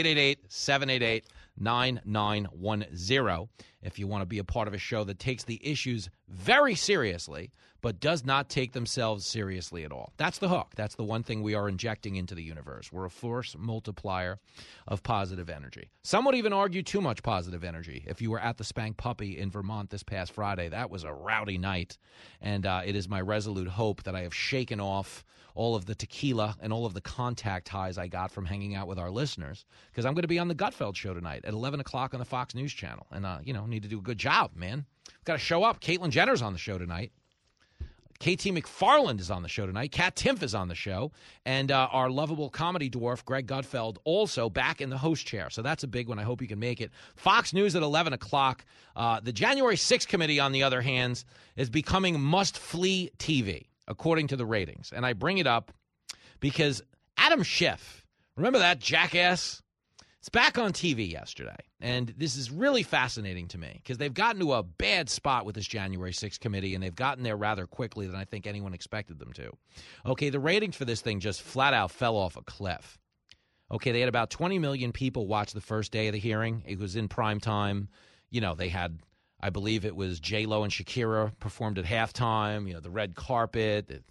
888-788-9910 if you want to be a part of a show that takes the issues very seriously but does not take themselves seriously at all. That's the hook. That's the one thing we are injecting into the universe. We're a force multiplier of positive energy. Some would even argue too much positive energy. If you were at the Spanked Puppy in Vermont this past Friday, that was a rowdy night, and it is my resolute hope that I have shaken off all of the tequila and all of the contact highs I got from hanging out with our listeners, because I'm going to be on the Gutfeld Show tonight at 11 o'clock on the Fox News Channel. And, need to do a good job, man. Got to show up. Caitlyn Jenner's on the show tonight. KT McFarland is on the show tonight. Kat Timpf is on the show. And our lovable comedy dwarf, Greg Gutfeld, also back in the host chair. So that's a big one. I hope you can make it. Fox News at 11 o'clock. The January 6th committee, on the other hand, is becoming must-flee TV, according to the ratings. And I bring it up because Adam Schiff, remember that jackass? It's back on TV yesterday. And this is really fascinating to me because they've gotten to a bad spot with this January 6th committee, and they've gotten there rather quickly than I think anyone expected them to. Okay, the ratings for this thing just flat out fell off a cliff. Okay, they had about 20 million people watch the first day of the hearing. It was in prime time. They had, I believe it was J-Lo and Shakira performed at halftime, the red carpet,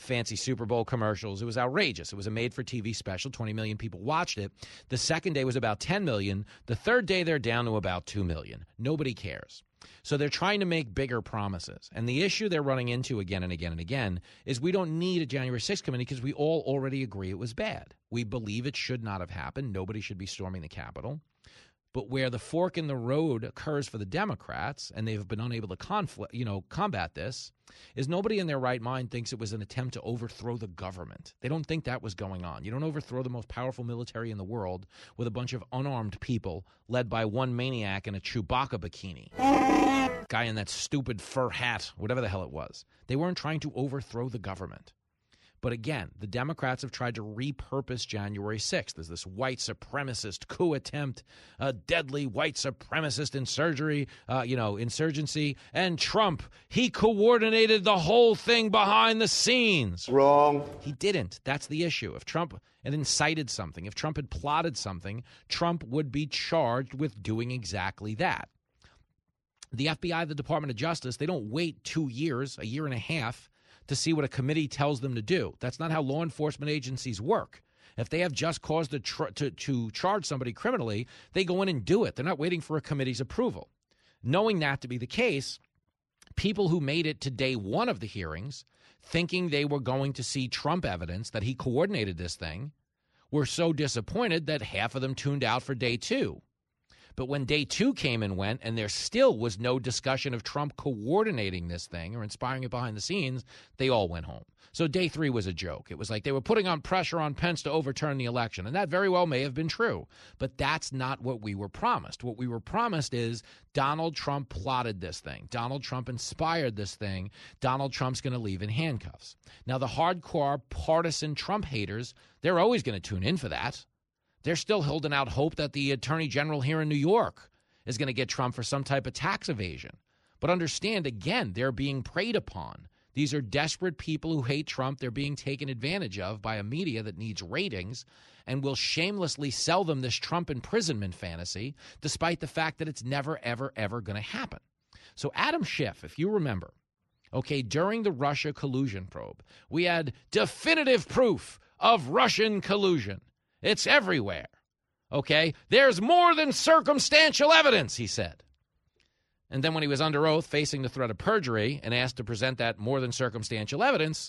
fancy Super Bowl commercials. It was outrageous. It was a made-for-TV special. 20 million people watched it. The second day was about 10 million. The third day, they're down to about 2 million. Nobody cares. So they're trying to make bigger promises. And the issue they're running into again and again and again is we don't need a January 6th committee because we all already agree it was bad. We believe it should not have happened. Nobody should be storming the Capitol. But where the fork in the road occurs for the Democrats, and they've been unable to combat this, is nobody in their right mind thinks it was an attempt to overthrow the government. They don't think that was going on. You don't overthrow the most powerful military in the world with a bunch of unarmed people led by one maniac in a Chewbacca bikini. Guy in that stupid fur hat, whatever the hell it was. They weren't trying to overthrow the government. But again, the Democrats have tried to repurpose January 6th as this white supremacist coup attempt, a deadly white supremacist insurgency. And Trump, he coordinated the whole thing behind the scenes. Wrong. He didn't. That's the issue. If Trump had incited something, if Trump had plotted something, Trump would be charged with doing exactly that. The FBI, the Department of Justice, they don't wait 2 years, a year and a half, to see what a committee tells them to do. That's not how law enforcement agencies work. If they have just cause to charge somebody criminally, they go in and do it. They're not waiting for a committee's approval. Knowing that to be the case, people who made it to day one of the hearings, thinking they were going to see Trump evidence that he coordinated this thing, were so disappointed that half of them tuned out for day two. But when day two came and went and there still was no discussion of Trump coordinating this thing or inspiring it behind the scenes, they all went home. So day three was a joke. It was like they were putting on pressure on Pence to overturn the election. And that very well may have been true. But that's not what we were promised. What we were promised is Donald Trump plotted this thing. Donald Trump inspired this thing. Donald Trump's going to leave in handcuffs. Now, the hardcore partisan Trump haters, they're always going to tune in for that. They're still holding out hope that the attorney general here in New York is going to get Trump for some type of tax evasion. But understand, again, they're being preyed upon. These are desperate people who hate Trump. They're being taken advantage of by a media that needs ratings and will shamelessly sell them this Trump imprisonment fantasy, despite the fact that it's never, ever, ever going to happen. So Adam Schiff, if you remember, okay, during the Russia collusion probe, we had definitive proof of Russian collusion. It's everywhere, okay? There's more than circumstantial evidence, he said. And then when he was under oath facing the threat of perjury and asked to present that more than circumstantial evidence,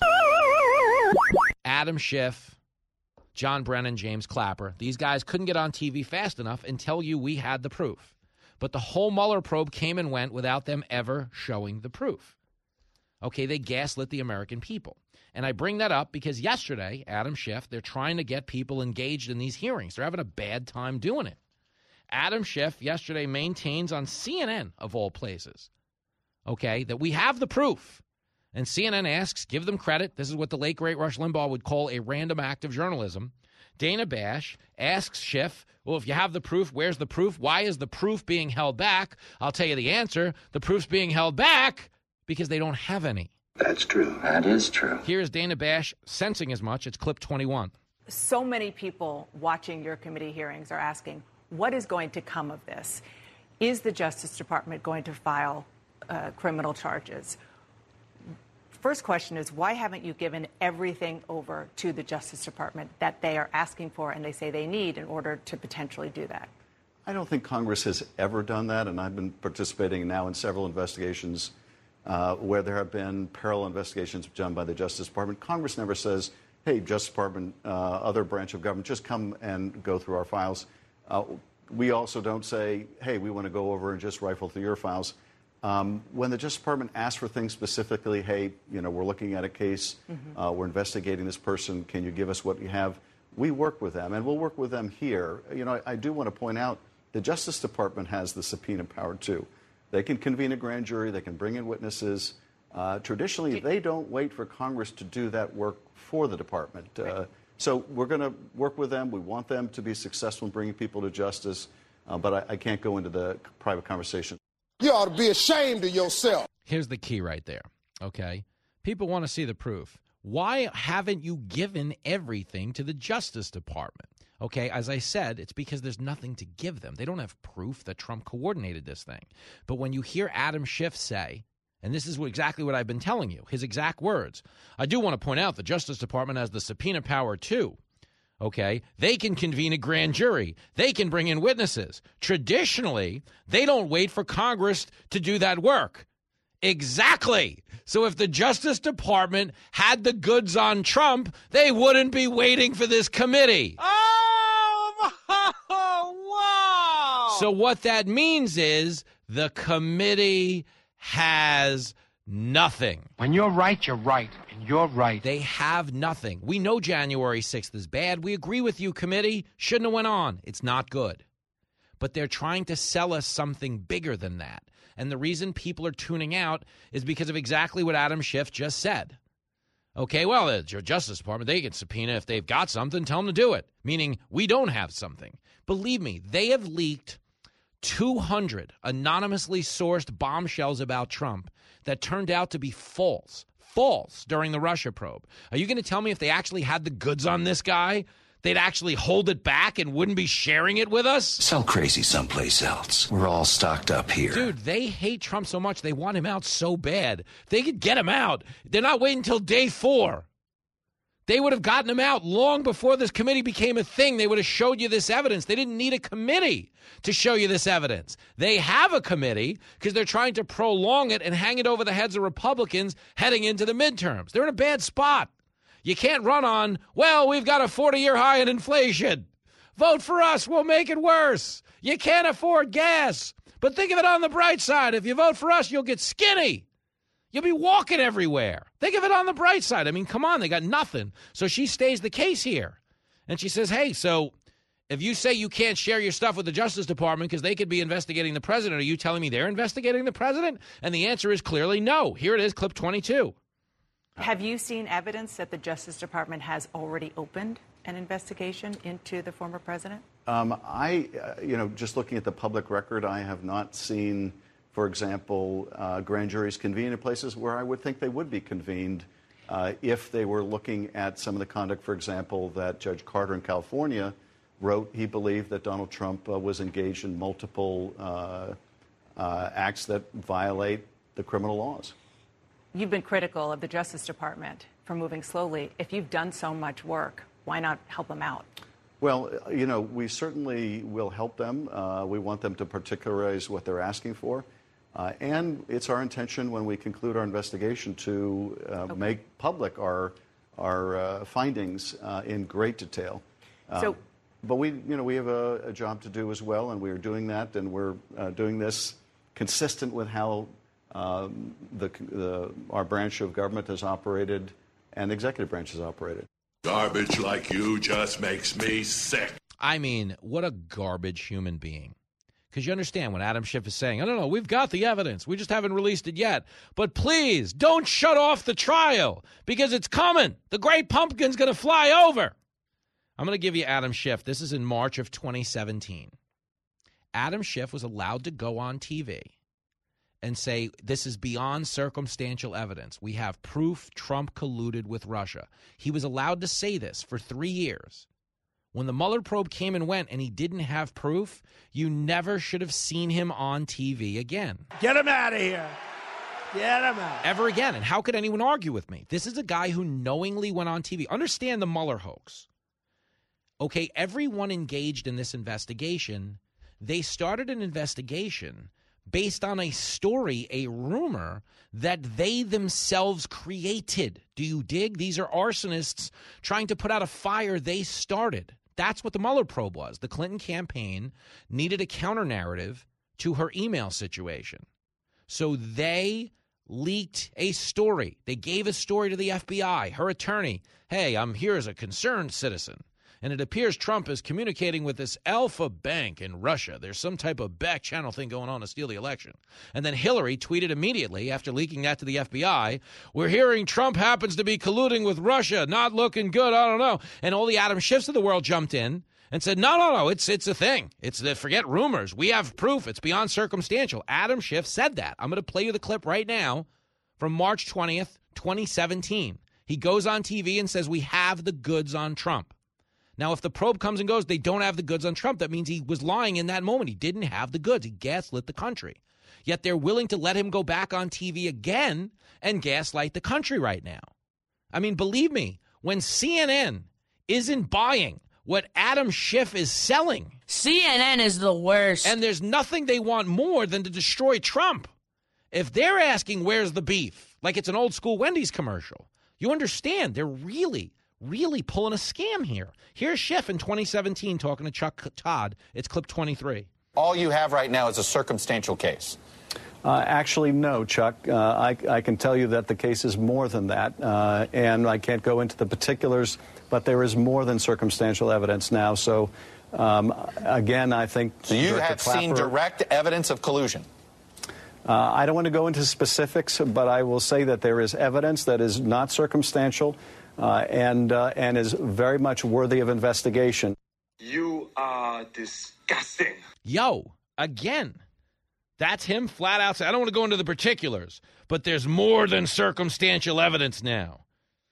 Adam Schiff, John Brennan, James Clapper, these guys couldn't get on TV fast enough and tell you we had the proof. But the whole Mueller probe came and went without them ever showing the proof. Okay, they gaslit the American people. And I bring that up because yesterday, Adam Schiff, they're trying to get people engaged in these hearings. They're having a bad time doing it. Adam Schiff yesterday maintains on CNN, of all places, okay, that we have the proof. And CNN asks, give them credit. This is what the late, great Rush Limbaugh would call a random act of journalism. Dana Bash asks Schiff, well, if you have the proof, where's the proof? Why is the proof being held back? I'll tell you the answer. The proof's being held back because they don't have any. That's true. That is true. Here's Dana Bash sensing as much. It's clip 21. So many people watching your committee hearings are asking, what is going to come of this? Is the Justice Department going to file criminal charges? First question is, why haven't you given everything over to the Justice Department that they are asking for and they say they need in order to potentially do that? I don't think Congress has ever done that, and I've been participating now in several investigations where there have been parallel investigations done by the Justice Department. Congress never says, hey, Justice Department, other branch of government, just come and go through our files. We also don't say, hey, we want to go over and just rifle through your files. When the Justice Department asks for things specifically, hey, we're looking at a case, we're investigating this person, can you give us what you have? We work with them, and we'll work with them here. I do want to point out the Justice Department has the subpoena power, too. They can convene a grand jury, they can bring in witnesses. Traditionally, they don't wait for Congress to do that work for the department. Right. So we're going to work with them. We want them to be successful in bringing people to justice, but I can't go into the private conversation. You ought to be ashamed of yourself. Here's the key right there, okay? People want to see the proof. Why haven't you given everything to the Justice Department? Okay, as I said, it's because there's nothing to give them. They don't have proof that Trump coordinated this thing. But when you hear Adam Schiff say, And this is exactly what I've been telling you, his exact words. I do want to point out the Justice Department has the subpoena power, too. Okay? They can convene a grand jury. They can bring in witnesses. Traditionally, they don't wait for Congress to do that work. Exactly. So if the Justice Department had the goods on Trump, they wouldn't be waiting for this committee. Wow! So what that means is the committee has nothing. When you're right, you're right. And you're right. They have nothing. We know January 6th is bad. We agree with you, committee. Shouldn't have went on. It's not good. But they're trying to sell us something bigger than that. And the reason people are tuning out is because of exactly what Adam Schiff just said. Okay, well, it's your Justice Department. They can subpoena if they've got something, tell them to do it. Meaning we don't have something. Believe me, they have leaked 200 anonymously sourced bombshells about Trump that turned out to be false during the Russia probe. Are you going to tell me if they actually had the goods on this guy, they'd actually hold it back and wouldn't be sharing it with us? Sell crazy someplace else. We're all stocked up here. Dude, they hate Trump so much, they want him out so bad. If they could get him out, they're not waiting until day 4. They would have gotten him out long before this committee became a thing. They would have showed you this evidence. They didn't need a committee to show you this evidence. They have a committee because they're trying to prolong it and hang it over the heads of Republicans heading into the midterms. They're in a bad spot. You can't run on, well, we've got a 40-year high in inflation. Vote for us, we'll make it worse. You can't afford gas. But think of it on the bright side. If you vote for us, you'll get skinny. You'll be walking everywhere. Think of it on the bright side. I mean, come on, they got nothing. So she stays the case here. And she says, hey, so if you say you can't share your stuff with the Justice Department because they could be investigating the president, are you telling me they're investigating the president? And the answer is clearly no. Here it is, clip 22. Have you seen evidence that the Justice Department has already opened an investigation into the former president? Just looking at the public record, I have not seen, for example, grand juries convened in places where I would think they would be convened if they were looking at some of the conduct, for example, that Judge Carter in California wrote. He believed that Donald Trump was engaged in multiple acts that violate the criminal laws. You've been critical of the Justice Department for moving slowly. If you've done so much work, why not help them out? Well, we certainly will help them. We want them to particularize what they're asking for. And it's our intention when we conclude our investigation to make public our findings in great detail. But we have a job to do as well, and we are doing that, and we're doing this consistent with how our branch of government has operated and the executive branch has operated. Garbage like you just makes me sick. I mean, what a garbage human being. Because you understand when Adam Schiff is saying, no, we've got the evidence. We just haven't released it yet. But please, don't shut off the trial because it's coming. The great pumpkin's going to fly over. I'm going to give you Adam Schiff. This is in March of 2017. Adam Schiff was allowed to go on TV and say, this is beyond circumstantial evidence. We have proof Trump colluded with Russia. He was allowed to say this for 3 years. When the Mueller probe came and went and he didn't have proof, you never should have seen him on TV again. Get him out of here. Get him out. Ever again. And how could anyone argue with me? This is a guy who knowingly went on TV. Understand the Mueller hoax. Okay, everyone engaged in this investigation, they started an investigation based on a story, a rumor that they themselves created. Do you dig? These are arsonists trying to put out a fire they started. That's what the Mueller probe was. The Clinton campaign needed a counter-narrative to her email situation. So they leaked a story. They gave a story to the FBI, her attorney. Hey, I'm here as a concerned citizen. And it appears Trump is communicating with this Alpha Bank in Russia. There's some type of back channel thing going on to steal the election. And then Hillary tweeted immediately after leaking that to the FBI, we're hearing Trump happens to be colluding with Russia. Not looking good. I don't know. And all the Adam Schiffs of the world jumped in and said, no, it's a thing. Forget rumors. We have proof. It's beyond circumstantial. Adam Schiff said that. I'm going to play you the clip right now from March 20th, 2017. He goes on TV and says, we have the goods on Trump. Now, if the probe comes and goes, they don't have the goods on Trump. That means he was lying in that moment. He didn't have the goods. He gaslit the country. Yet they're willing to let him go back on TV again and gaslight the country right now. I mean, believe me, when CNN isn't buying what Adam Schiff is selling. CNN is the worst. And there's nothing they want more than to destroy Trump. If they're asking where's the beef, like it's an old school Wendy's commercial, you understand they're really pulling a scam here. Here's Schiff in 2017 talking to Chuck Todd. It's clip 23. All you have right now is a circumstantial case. Actually, no, Chuck. I can tell you that the case is more than that, and I can't go into the particulars, but there is more than circumstantial evidence now. So, again, I think... So you have seen direct evidence of collusion? I don't want to go into specifics, but I will say that there is evidence that is not circumstantial and is very much worthy of investigation. You are disgusting. Yo, again. That's him flat out saying, I don't want to go into the particulars, but there's more than circumstantial evidence now.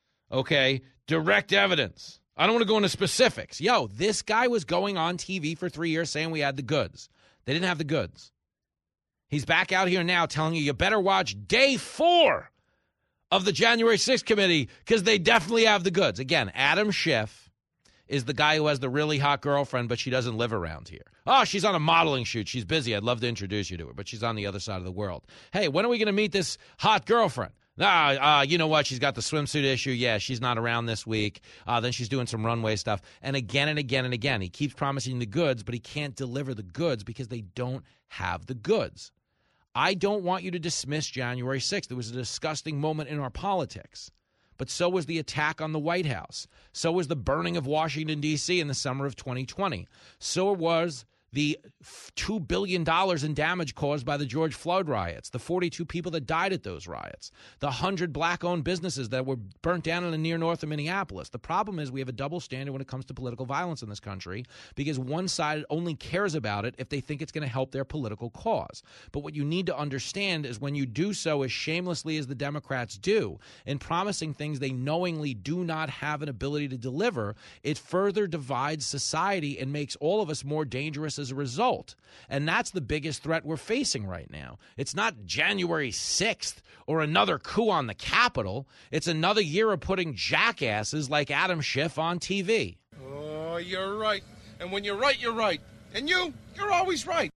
Okay? Direct evidence. I don't want to go into specifics. Yo, this guy was going on TV for 3 years saying we had the goods. They didn't have the goods. He's back out here now telling you better watch day 4 of the January 6th committee because they definitely have the goods. Again, Adam Schiff is the guy who has the really hot girlfriend, but she doesn't live around here. Oh, she's on a modeling shoot. She's busy. I'd love to introduce you to her, but she's on the other side of the world. Hey, when are we going to meet this hot girlfriend? You know what? She's got the swimsuit issue. Yeah, she's not around this week. Then she's doing some runway stuff. And again and again and again, he keeps promising the goods, but he can't deliver the goods because they don't have the goods. I don't want you to dismiss January 6th. It was a disgusting moment in our politics. But so was the attack on the White House. So was the burning of Washington, D.C. in the summer of 2020. So was the $2 billion in damage caused by the George Floyd riots, the 42 people that died at those riots, the 100 black-owned businesses that were burnt down in the near north of Minneapolis. The problem is we have a double standard when it comes to political violence in this country because one side only cares about it if they think it's going to help their political cause. But what you need to understand is when you do so as shamelessly as the Democrats do, in promising things they knowingly do not have an ability to deliver, it further divides society and makes all of us more dangerous as a result. And that's the biggest threat we're facing right now. It's not January 6th or another coup on the Capitol. It's another year of putting jackasses like Adam Schiff on TV. Oh, you're right. And when you're right, you're right. And you're always right.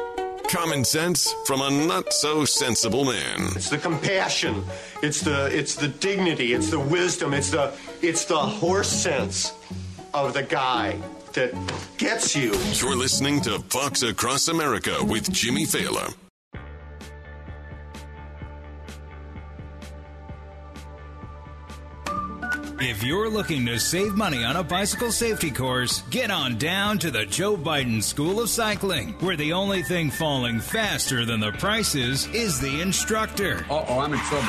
Common sense from a not-so-sensible man. It's the compassion. It's the dignity. It's the wisdom. It's the horse sense of the guy that gets you. You're listening to Fox Across America with Jimmy Fallon. If you're looking to save money on a bicycle safety course, get on down to the Joe Biden School of Cycling, where the only thing falling faster than the prices is the instructor. Uh-oh, I'm in trouble.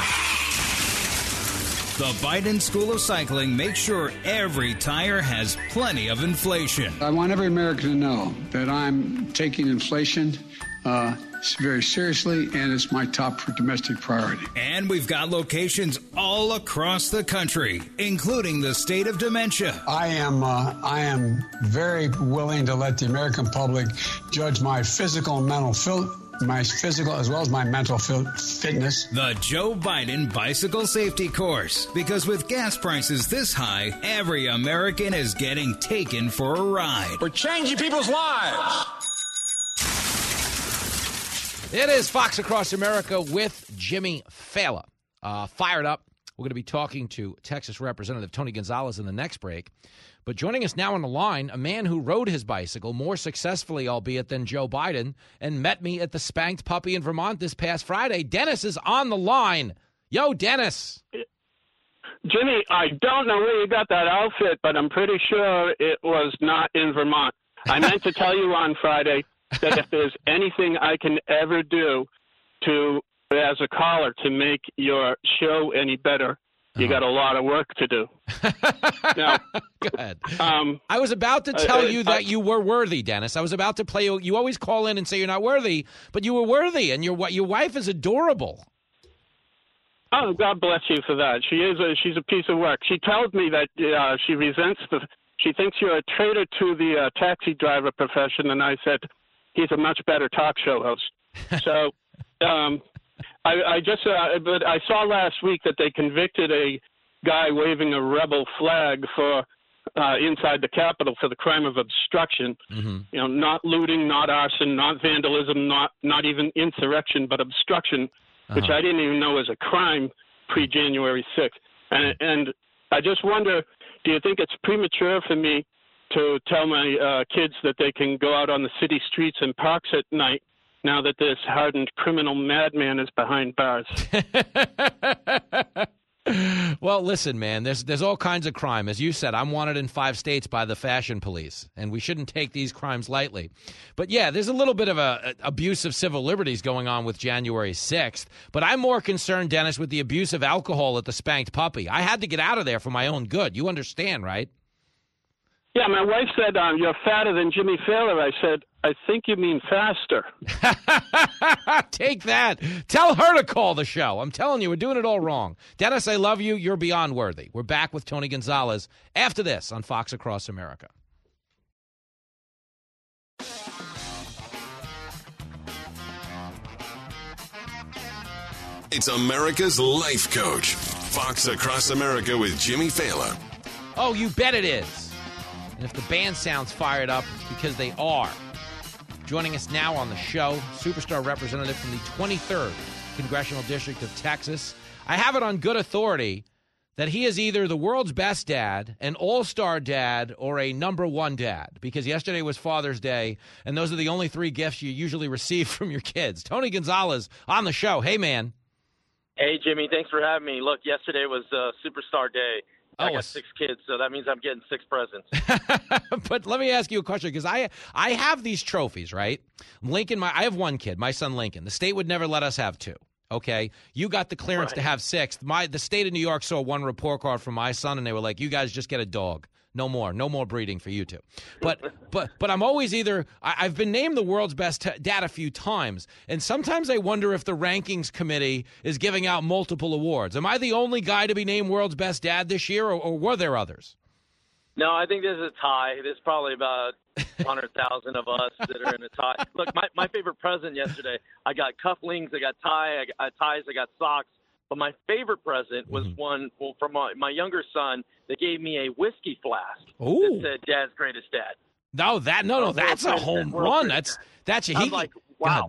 The Biden School of Cycling makes sure every tire has plenty of inflation. I want every American to know that I'm taking inflation very seriously, and it's my top domestic priority. And we've got locations all across the country, including the state of dementia. I am very willing to let the American public judge my physical and mental as well as my mental fitness. The Joe Biden Bicycle Safety Course. Because with gas prices this high, every American is getting taken for a ride. We're changing people's lives. It is Fox Across America with Jimmy Fallon. Fired up. We're going to be talking to Texas Representative Tony Gonzalez in the next break. But joining us now on the line, a man who rode his bicycle more successfully, albeit, than Joe Biden, and met me at the Spanked Puppy in Vermont this past Friday. Dennis is on the line. Yo, Dennis. Jimmy, I don't know where you got that outfit, but I'm pretty sure it was not in Vermont. I meant to tell you on Friday that if there's anything I can ever do as a caller to make your show any better, you got a lot of work to do. Now, go ahead. I was about to tell you that you were worthy, Dennis. I was about to play you. You always call in and say you're not worthy, but you were worthy, and your wife is adorable. Oh, God bless you for that. She's a piece of work. She tells me that she resents she thinks you're a traitor to the taxi driver profession. And I said, he's a much better talk show host. So but I saw last week that they convicted a guy waving a rebel flag for inside the Capitol for the crime of obstruction. Mm-hmm. You know, not looting, not arson, not vandalism, not even insurrection, but obstruction, which I didn't even know was a crime pre-January 6th. And I just wonder, do you think it's premature for me to tell my kids that they can go out on the city streets and parks at night now that this hardened criminal madman is behind bars? Well, listen, man, there's all kinds of crime. As you said, I'm wanted in 5 states by the fashion police, and we shouldn't take these crimes lightly. But, yeah, there's a little bit of a abuse of civil liberties going on with January 6th. But I'm more concerned, Dennis, with the abuse of alcohol at the Spanked Puppy. I had to get out of there for my own good. You understand, right? Yeah, my wife said, you're fatter than Jimmy Fallon. I said, I think you mean faster. Take that. Tell her to call the show. I'm telling you, we're doing it all wrong. Dennis, I love you. You're beyond worthy. We're back with Tony Gonzalez after this on Fox Across America. It's America's Life Coach. Fox Across America with Jimmy Fallon. Oh, you bet it is. And if the band sounds fired up, it's because they are. Joining us now on the show, superstar representative from the 23rd Congressional District of Texas. I have it on good authority that he is either the world's best dad, an all-star dad, or a number one dad, because yesterday was Father's Day, and those are the only 3 gifts you usually receive from your kids. Tony Gonzalez on the show. Hey, man. Hey, Jimmy. Thanks for having me. Look, yesterday was Superstar Day. I got 6 kids, so that means I'm getting 6 presents. But let me ask you a question, because I have these trophies, right? Lincoln, I have 1 kid, my son Lincoln. The state would never let us have 2. Okay, you got the clearance to have 6. The state of New York saw 1 report card from my son, and they were like, "You guys just get a dog. No more breeding for you two." But I'm always I've been named the world's best dad a few times, and sometimes I wonder if the rankings committee is giving out multiple awards. Am I the only guy to be named world's best dad this year, or were there others? No, I think there's a tie. There's probably about 100,000 of us that are in a tie. Look, my favorite present yesterday, I got cufflinks, I got ties, I got socks. But my favorite present was one from my younger son that gave me a whiskey flask that said "Dad's greatest dad." No, that's a home run. That's I'm like, wow.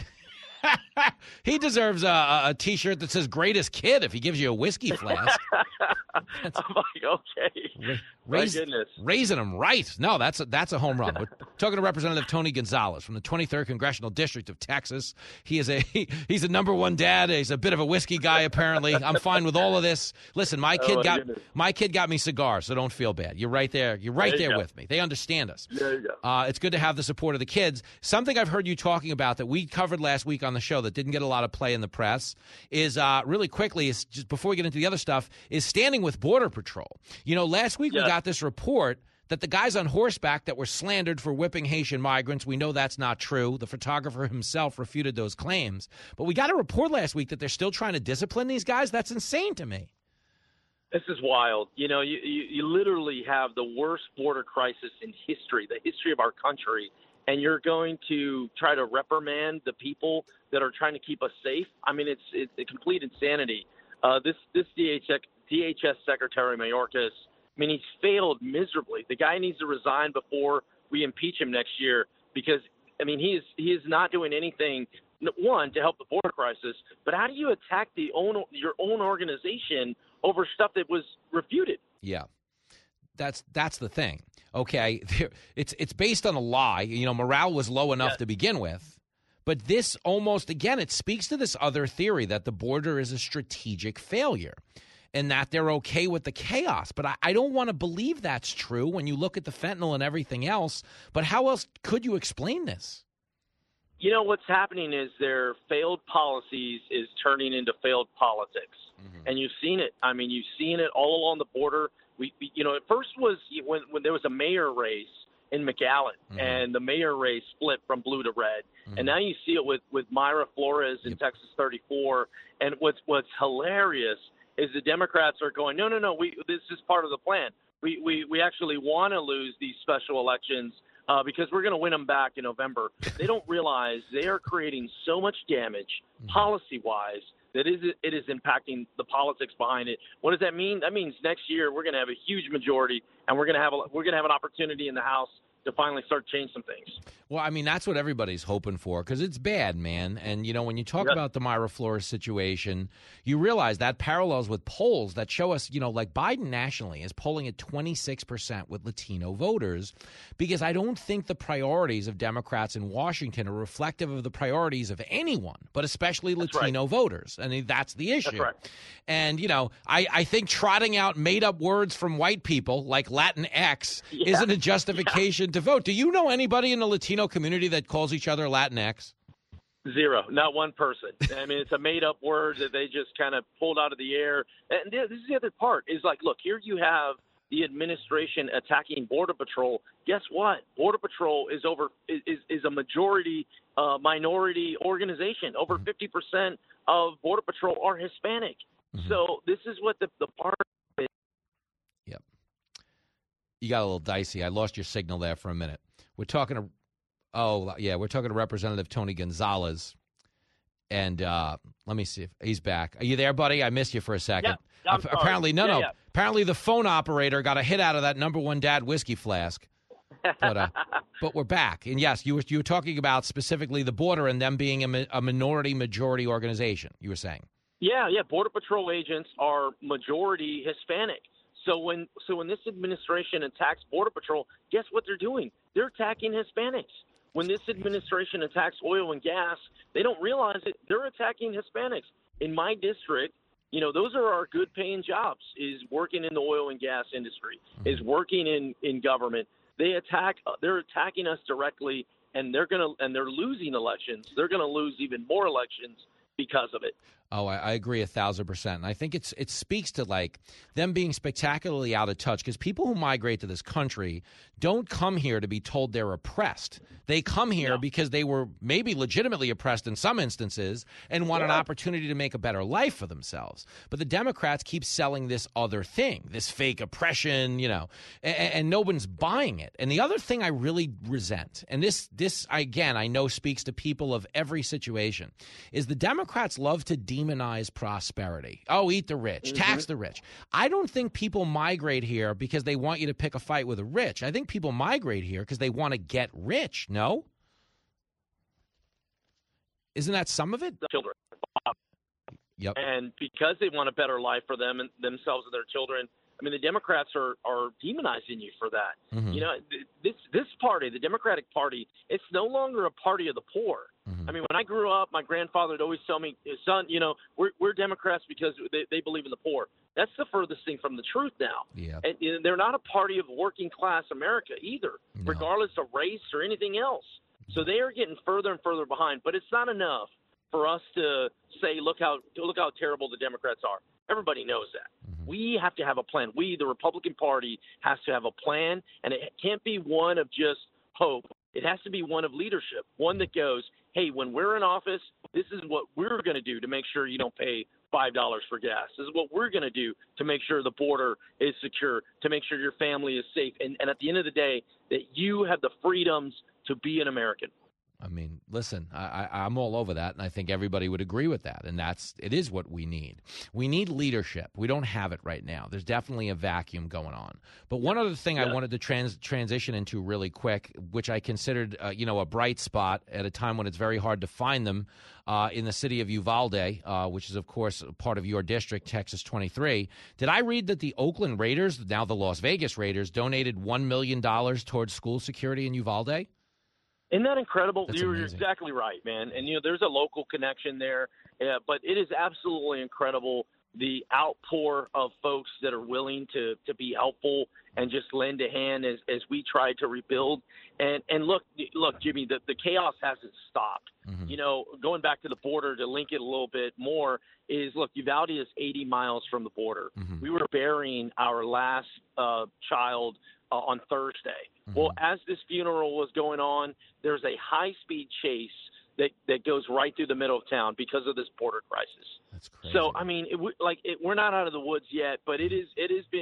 He deserves a T-shirt that says "Greatest Kid" if he gives you a whiskey flask. I'm like, okay. My goodness. Raising him right. No, that's a home run. We're talking to Representative Tony Gonzalez from the 23rd Congressional District of Texas. He's a number one dad. He's a bit of a whiskey guy, apparently. I'm fine with all of this. Listen, my kid got me cigars, so don't feel bad. You're right there. You're right there with me. They understand us. There you go. It's good to have the support of the kids. Something I've heard you talking about that we covered last week on the show that didn't get a lot of play in the press is really quickly, is just before we get into the other stuff, is standing with Border Patrol. You know, last week we got this report that the guys on horseback that were slandered for whipping Haitian migrants, we know that's not true. The photographer himself refuted those claims. But we got a report last week that they're still trying to discipline these guys. That's insane to me. This is wild. You know, you literally have the worst border crisis in history, the history of our country, and you're going to try to reprimand the people that are trying to keep us safe? I mean, it's a complete insanity. This DHS Secretary Mayorkas, I mean, he's failed miserably. The guy needs to resign before we impeach him next year because, I mean, he is not doing anything, one, to help the border crisis, but how do you attack your own organization over stuff that was refuted? Yeah, that's the thing. Okay, it's based on a lie. You know, morale was low enough to begin with. But this almost, again, it speaks to this other theory that the border is a strategic failure and that they're okay with the chaos. But I don't want to believe that's true when you look at the fentanyl and everything else. But how else could you explain this? You know, what's happening is their failed policies is turning into failed politics. Mm-hmm. And you've seen it. I mean, you've seen it all along the border. We you know, it first was when there was a mayor race in McAllen, mm-hmm. and the mayor race split from blue to red. Mm-hmm. And now you see it with Mayra Flores in Texas 34. And what's hilarious is the Democrats are going, no, this is part of the plan. We actually want to lose these special elections because we're going to win them back in November. They don't realize they are creating so much damage policy-wise that it is impacting the politics behind it. What does that mean? That means next year we're going to have a huge majority, and we're going to have an opportunity in the House to finally start changing some things. Well, I mean, that's what everybody's hoping for because it's bad, man. And, when you talk about the Myra Flores situation, you realize that parallels with polls that show us, like Biden nationally is polling at 26% with Latino voters because I don't think the priorities of Democrats in Washington are reflective of the priorities of anyone, but especially Latino voters. I mean, that's the issue. That's right. And, I think trotting out made-up words from white people like Latinx isn't a justification to vote. Do you know anybody in the Latino community that calls each other Latinx? Zero, not one person. I mean, it's a made-up word that they just kind of pulled out of the air. And this is the other part is like, look, here you have the administration attacking Border Patrol. Guess what? Border Patrol is a majority minority organization. Over 50% of Border Patrol are Hispanic. So this is what the part is. Yep. You got a little dicey. I lost your signal there for a minute. We're talking to Representative Tony Gonzalez. And let me see if he's back. Are you there, buddy? I missed you for a second. Yeah, I'm sorry. Apparently, no. Apparently, the phone operator got a hit out of that number one dad whiskey flask. But we're back. And yes, you were talking about specifically the border and them being a majority organization. You were saying. Yeah. Border Patrol agents are majority Hispanic. So when this administration attacks Border Patrol, guess what they're doing? They're attacking Hispanics. When this administration attacks oil and gas, they don't realize it. They're attacking Hispanics. In my district, those are our good-paying jobs, is working in the oil and gas industry, is working in government. They're attacking us directly, and they're losing elections. They're going to lose even more elections because of it. Oh, I agree 1,000%. And I think it speaks to like them being spectacularly out of touch because people who migrate to this country don't come here to be told they're oppressed. They come here because they were maybe legitimately oppressed in some instances and want an opportunity to make a better life for themselves. But the Democrats keep selling this other thing, this fake oppression, and no one's buying it. And the other thing I really resent, and this again I know speaks to people of every situation, is the Democrats love to demonize prosperity. Oh, eat the rich, tax the rich. I don't think people migrate here because they want you to pick a fight with the rich. I think people migrate here because they want to get rich, no? Isn't that some of it? Children. Yep. And because they want a better life for them and themselves and their children, I mean, the Democrats are demonizing you for that. This party, the Democratic Party, it's no longer a party of the poor. I mean, when I grew up, my grandfather would always tell me, son, we're Democrats because they believe in the poor. That's the furthest thing from the truth now. Yeah. And they're not a party of working class America either, regardless of race or anything else. So they are getting further and further behind. But it's not enough for us to say, look how terrible the Democrats are. Everybody knows that. We have to have a plan. We, the Republican Party, has to have a plan, and it can't be one of just hope. It has to be one of leadership, one that goes, hey, when we're in office, this is what we're going to do to make sure you don't pay $5 for gas. This is what we're going to do to make sure the border is secure, to make sure your family is safe, and at the end of the day, that you have the freedoms to be an American. I mean, listen, I'm all over that, and I think everybody would agree with that, and it is what we need. We need leadership. We don't have it right now. There's definitely a vacuum going on. But one other thing I wanted to transition into really quick, which I considered, a bright spot at a time when it's very hard to find them in the city of Uvalde, which is, of course, part of your district, Texas 23. Did I read that the Oakland Raiders, now the Las Vegas Raiders, donated $1 million towards school security in Uvalde? Isn't that incredible? That's You're amazing. exactly right, man. And, there's a local connection there. But it is absolutely incredible, the outpour of folks that are willing to be helpful and just lend a hand as we try to rebuild. And look, Jimmy, the chaos hasn't stopped. Going back to the border to link it a little bit more is, look, Uvalde is 80 miles from the border. We were burying our last child on Thursday. Well, as this funeral was going on, there's a high-speed chase that goes right through the middle of town because of this border crisis. That's crazy. So, I mean, we're not out of the woods yet, but it has been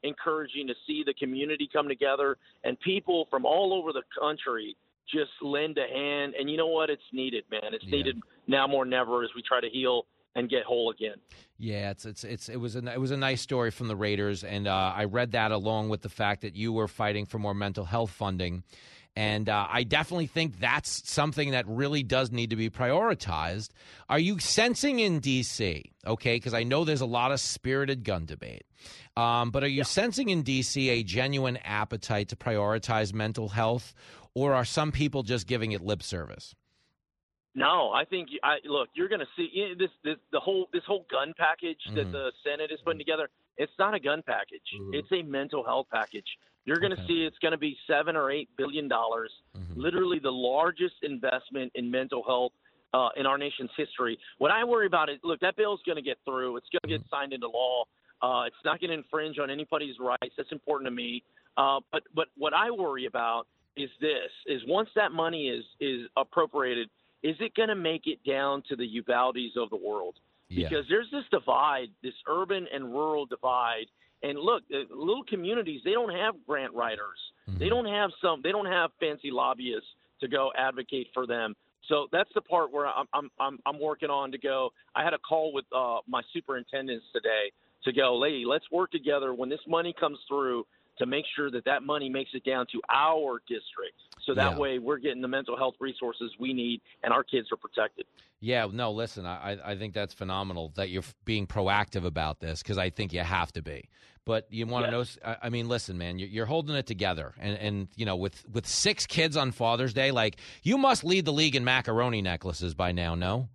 encouraging to see the community come together and people from all over the country just lend a hand. And you know what? It's needed, man. It's needed now more than ever as we try to heal and get whole again. Yeah, it was a nice story from the Raiders, and I read that along with the fact that you were fighting for more mental health funding. And I definitely think that's something that really does need to be prioritized. Are you sensing in D.C., okay, because I know there's a lot of spirited gun debate, but are you sensing in D.C. a genuine appetite to prioritize mental health, or are some people just giving it lip service? No, I think look, you're going to see this whole gun package that the Senate is putting together. It's not a gun package. It's a mental health package. You're going to see it's going to be $7 or $8 billion, literally the largest investment in mental health in our nation's history. What I worry about is, look, that bill's going to get through. It's going to get signed into law. It's not going to infringe on anybody's rights. That's important to me. But what I worry about is once that money is appropriated, is it going to make it down to the Uvaldes of the world? Because there's this divide, this urban and rural divide. And look, little communities, they don't have grant writers. They don't have fancy lobbyists to go advocate for them. So that's the part where I'm working on to go. I had a call with my superintendents today to go, hey, let's work together when this money comes through to make sure that money makes it down to our district. So that way we're getting the mental health resources we need and our kids are protected. Yeah, no, listen, I think that's phenomenal that you're being proactive about this, because I think you have to be. But you want to know, I mean, listen, man, you're holding it together. And you know, with 6 kids on Father's Day, like, you must lead the league in macaroni necklaces by now, no?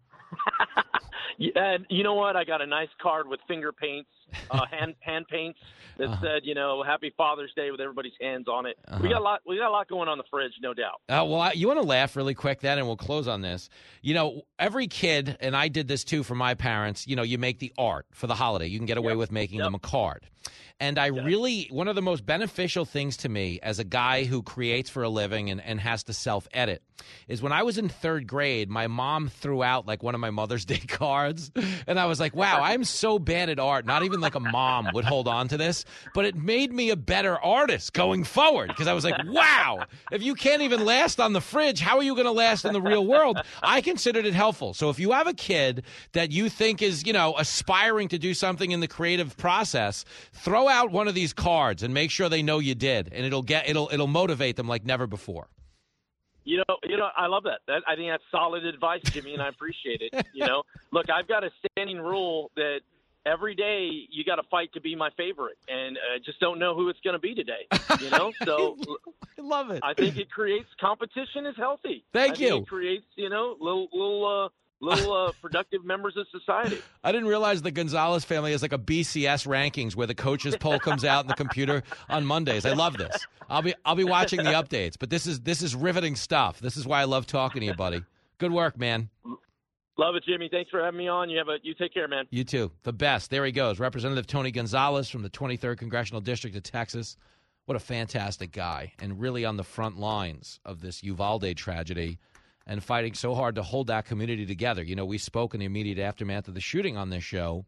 And you know what? I got a nice card with finger paints, hand paints that said, you know, Happy Father's Day with everybody's hands on it. We got a lot going on in the fridge, no doubt. Well, you want to laugh really quick then, and we'll close on this. You know, every kid, and I did this too for my parents, you know, you make the art for the holiday. You can get away with making them a card. And I really, one of the most beneficial things to me as a guy who creates for a living and has to self-edit is when I was in 3rd grade, my mom threw out like one of my Mother's Day cards. And I was like, wow, I'm so bad at art. Not even like a mom would hold on to this. But it made me a better artist going forward, because I was like, wow, if you can't even last on the fridge, how are you going to last in the real world? I considered it helpful. So if you have a kid that you think is, you know, aspiring to do something in the creative process, throw out one of these cards and make sure they know you did, and it'll motivate them like never before. You know, I love that. I think that's solid advice, Jimmy, and I appreciate it. You know, look, I've got a standing rule that every day you got to fight to be my favorite, and I just don't know who it's going to be today. You know, so I love it. I think it creates competition is healthy. Thank you. It creates, you know, little productive members of society. I didn't realize the Gonzalez family has like a BCS rankings where the coaches poll comes out in the computer on Mondays. I love this. I'll be watching the updates, but this is riveting stuff. This is why I love talking to you, buddy. Good work, man. Love it, Jimmy. Thanks for having me on. You take care, man. You too. The best. There he goes. Representative Tony Gonzalez from the 23rd Congressional District of Texas. What a fantastic guy, and really on the front lines of this Uvalde tragedy, and fighting so hard to hold that community together. You know, we spoke in the immediate aftermath of the shooting on this show,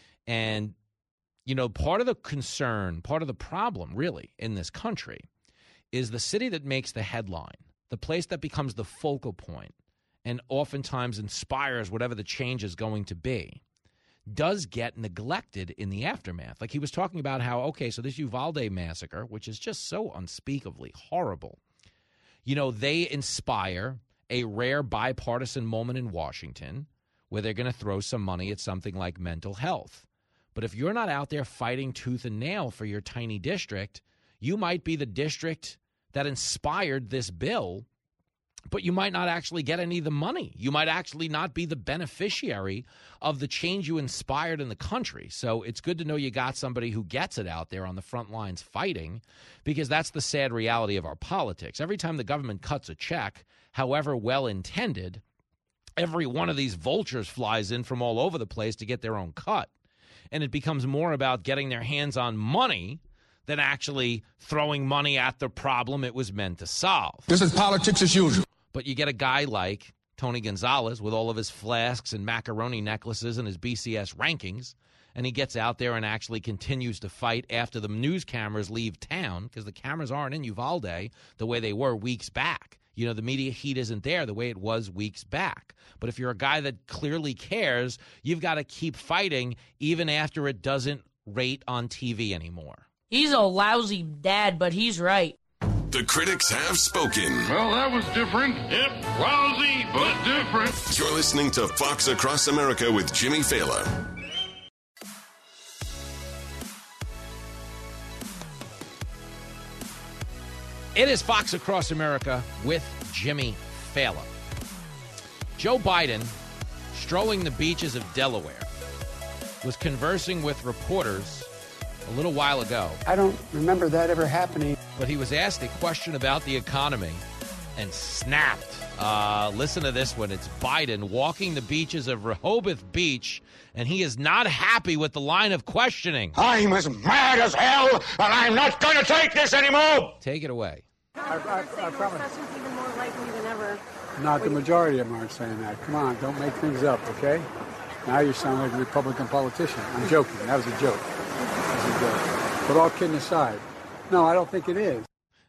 and, you know, part of the concern, part of the problem, really, in this country is the city that makes the headline, the place that becomes the focal point and oftentimes inspires whatever the change is going to be, does get neglected in the aftermath. Like he was talking about how, okay, so this Uvalde massacre, which is just so unspeakably horrible, you know, they inspire a rare bipartisan moment in Washington where they're going to throw some money at something like mental health. But if you're not out there fighting tooth and nail for your tiny district, you might be the district that inspired this bill, but you might not actually get any of the money. You might actually not be the beneficiary of the change you inspired in the country. So it's good to know you got somebody who gets it out there on the front lines fighting, because that's the sad reality of our politics. Every time the government cuts a check, however well-intended, every one of these vultures flies in from all over the place to get their own cut. And it becomes more about getting their hands on money than actually throwing money at the problem it was meant to solve. This is politics as usual. But you get a guy like Tony Gonzalez, with all of his flasks and macaroni necklaces and his BCS rankings, and he gets out there and actually continues to fight after the news cameras leave town, because the cameras aren't in Uvalde the way they were weeks back. You know, the media heat isn't there the way it was weeks back. But if you're a guy that clearly cares, you've got to keep fighting even after it doesn't rate on TV anymore. He's a lousy dad, but he's right. The critics have spoken. Well, that was different. Yep, lousy, but different. You're listening to Fox Across America with Jimmy Failla. It is Fox Across America with Jimmy Failla. Joe Biden, strolling the beaches of Delaware, was conversing with reporters a little while ago. I don't remember that ever happening. But he was asked a question about the economy and snapped. Listen to this one. It's Biden walking the beaches of Rehoboth Beach, and he is not happy with the line of questioning. I'm as mad as hell, and I'm not going to take this anymore. Take it away. I promise. Even more likely than ever. Not the majority of them aren't saying that. Come on, don't make things up, okay? Now you sound like a Republican politician. I'm joking. That was a joke. That was a joke. But all kidding aside, no, I don't think it is.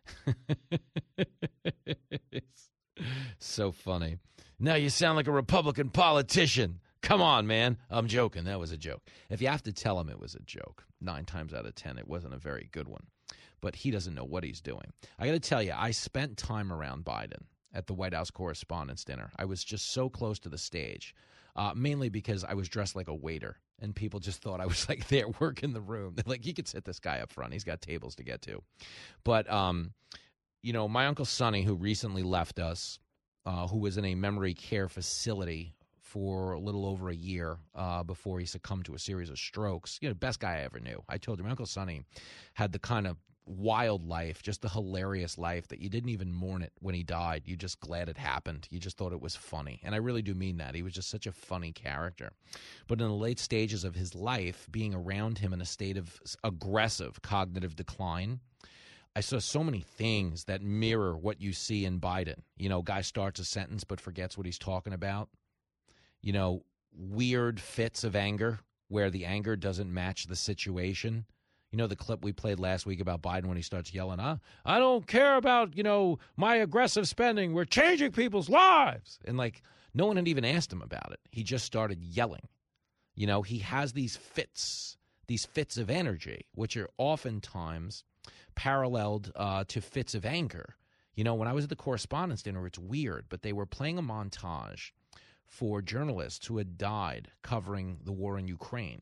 So funny. Now you sound like a Republican politician. Come on, man. I'm joking. That was a joke. If you have to tell him it was a joke, 9 times out of 10, it wasn't a very good one. But he doesn't know what he's doing. I got to tell you, I spent time around Biden at the White House Correspondents' Dinner. I was just so close to the stage, mainly because I was dressed like a waiter, and people just thought I was like there working the room. They're like, you could sit this guy up front. He's got tables to get to. But, you know, my Uncle Sonny, who recently left us, who was in a memory care facility for a little over a year before he succumbed to a series of strokes. You know, best guy I ever knew. I told you, my Uncle Sonny had the kind of wild life, just the hilarious life that you didn't even mourn it when he died. You just glad it happened. You just thought it was funny. And I really do mean that. He was just such a funny character. But in the late stages of his life, being around him in a state of aggressive cognitive decline, I saw so many things that mirror what you see in Biden. You know, guy starts a sentence but forgets what he's talking about. You know, weird fits of anger where the anger doesn't match the situation. You know, the clip we played last week about Biden when he starts yelling, I don't care about, you know, my aggressive spending. We're changing people's lives. And, like, no one had even asked him about it. He just started yelling. You know, he has these fits of energy, which are oftentimes paralleled to fits of anger. You know, when I was at the Correspondents' Dinner, it's weird, but they were playing a montage for journalists who had died covering the war in Ukraine.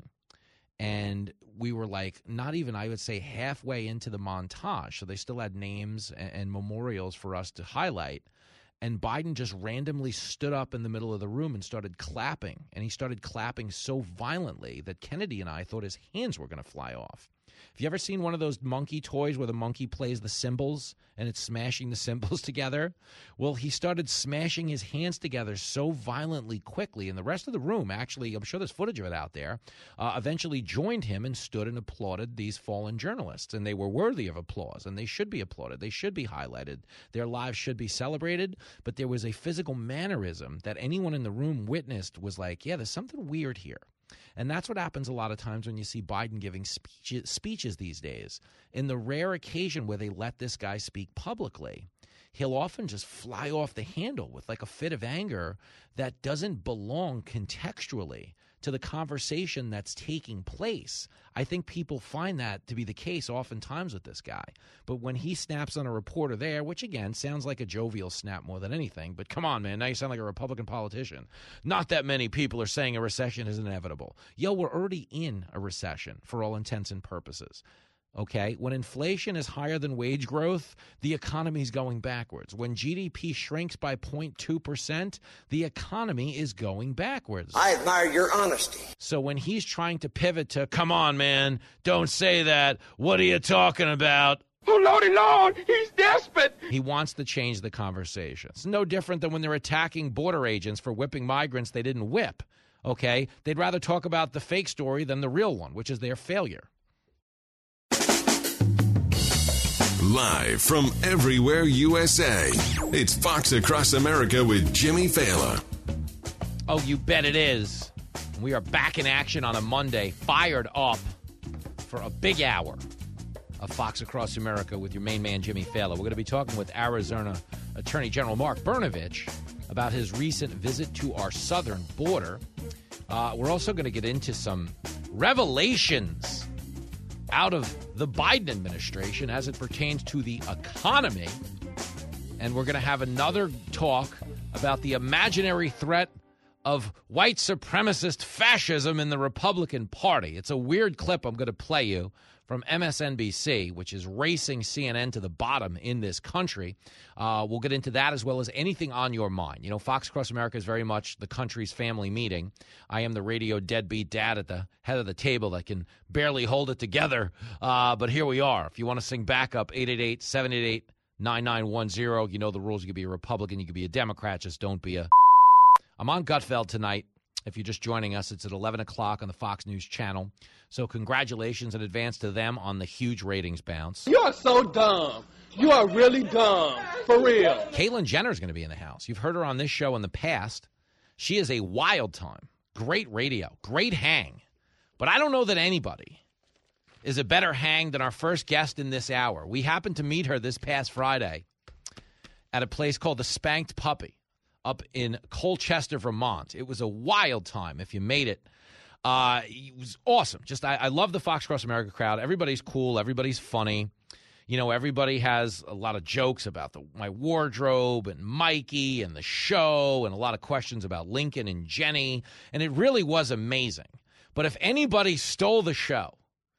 And we were like, not even, I would say, halfway into the montage. So they still had names and memorials for us to highlight. And Biden just randomly stood up in the middle of the room and started clapping. And he started clapping so violently that Kennedy and I thought his hands were going to fly off. Have you ever seen one of those monkey toys where the monkey plays the cymbals and it's smashing the cymbals together? Well, he started smashing his hands together so violently quickly, and the rest of the room, actually, I'm sure there's footage of it out there, eventually joined him and stood and applauded these fallen journalists. And they were worthy of applause, and they should be applauded. They should be highlighted. Their lives should be celebrated. But there was a physical mannerism that anyone in the room witnessed was like, yeah, there's something weird here. And that's what happens a lot of times when you see Biden giving speeches these days. In the rare occasion where they let this guy speak publicly, he'll often just fly off the handle with like a fit of anger that doesn't belong contextually to the conversation that's taking place. I think people find that to be the case oftentimes with this guy. But when he snaps on a reporter there, which again sounds like a jovial snap more than anything, but come on, man, now you sound like a Republican politician. Not that many people are saying a recession is inevitable. Yo, we're already in a recession for all intents and purposes. Okay, when inflation is higher than wage growth, the economy is going backwards. When GDP shrinks by 0.2%, the economy is going backwards. I admire your honesty. So when he's trying to pivot to, come on, man, don't say that. What are you talking about? Oh, Lordy Lord, he's desperate. He wants to change the conversation. It's no different than when they're attacking border agents for whipping migrants they didn't whip. Okay, they'd rather talk about the fake story than the real one, which is their failure. Live from everywhere USA, it's Fox Across America with Jimmy Fallon. Oh, you bet it is. We are back in action on a Monday, fired up for a big hour of Fox Across America with your main man, Jimmy Fallon. We're going to be talking with Arizona Attorney General Mark Brnovich about his recent visit to our southern border. We're also going to get into some revelations out of the Biden administration as it pertains to the economy. And we're going to have another talk about the imaginary threat of white supremacist fascism in the Republican Party. It's a weird clip I'm going to play you from MSNBC, which is racing CNN to the bottom in this country. We'll get into that as well as anything on your mind. You know, Fox Across America is very much the country's family meeting. I am the radio deadbeat dad at the head of the table that can barely hold it together. But here we are. If you want to sing backup, 888-788-9910. You know the rules. You could be a Republican. You could be a Democrat. Just don't be a... I'm on Gutfeld tonight. If you're just joining us, it's at 11 o'clock on the Fox News Channel. So congratulations in advance to them on the huge ratings bounce. You are so dumb. You are really dumb. For real. Caitlyn Jenner's going to be in the house. You've heard her on this show in the past. She is a wild time. Great radio. Great hang. But I don't know that anybody is a better hang than our first guest in this hour. We happened to meet her this past Friday at a place called the Spanked Puppy up in Colchester, Vermont. It was a wild time if you made it. It was awesome. Just I love the Fox Across America crowd. Everybody's cool. Everybody's funny. You know, everybody has a lot of jokes about my wardrobe and Mikey and the show and a lot of questions about Lincoln and Jenny. And it really was amazing. But if anybody stole the show,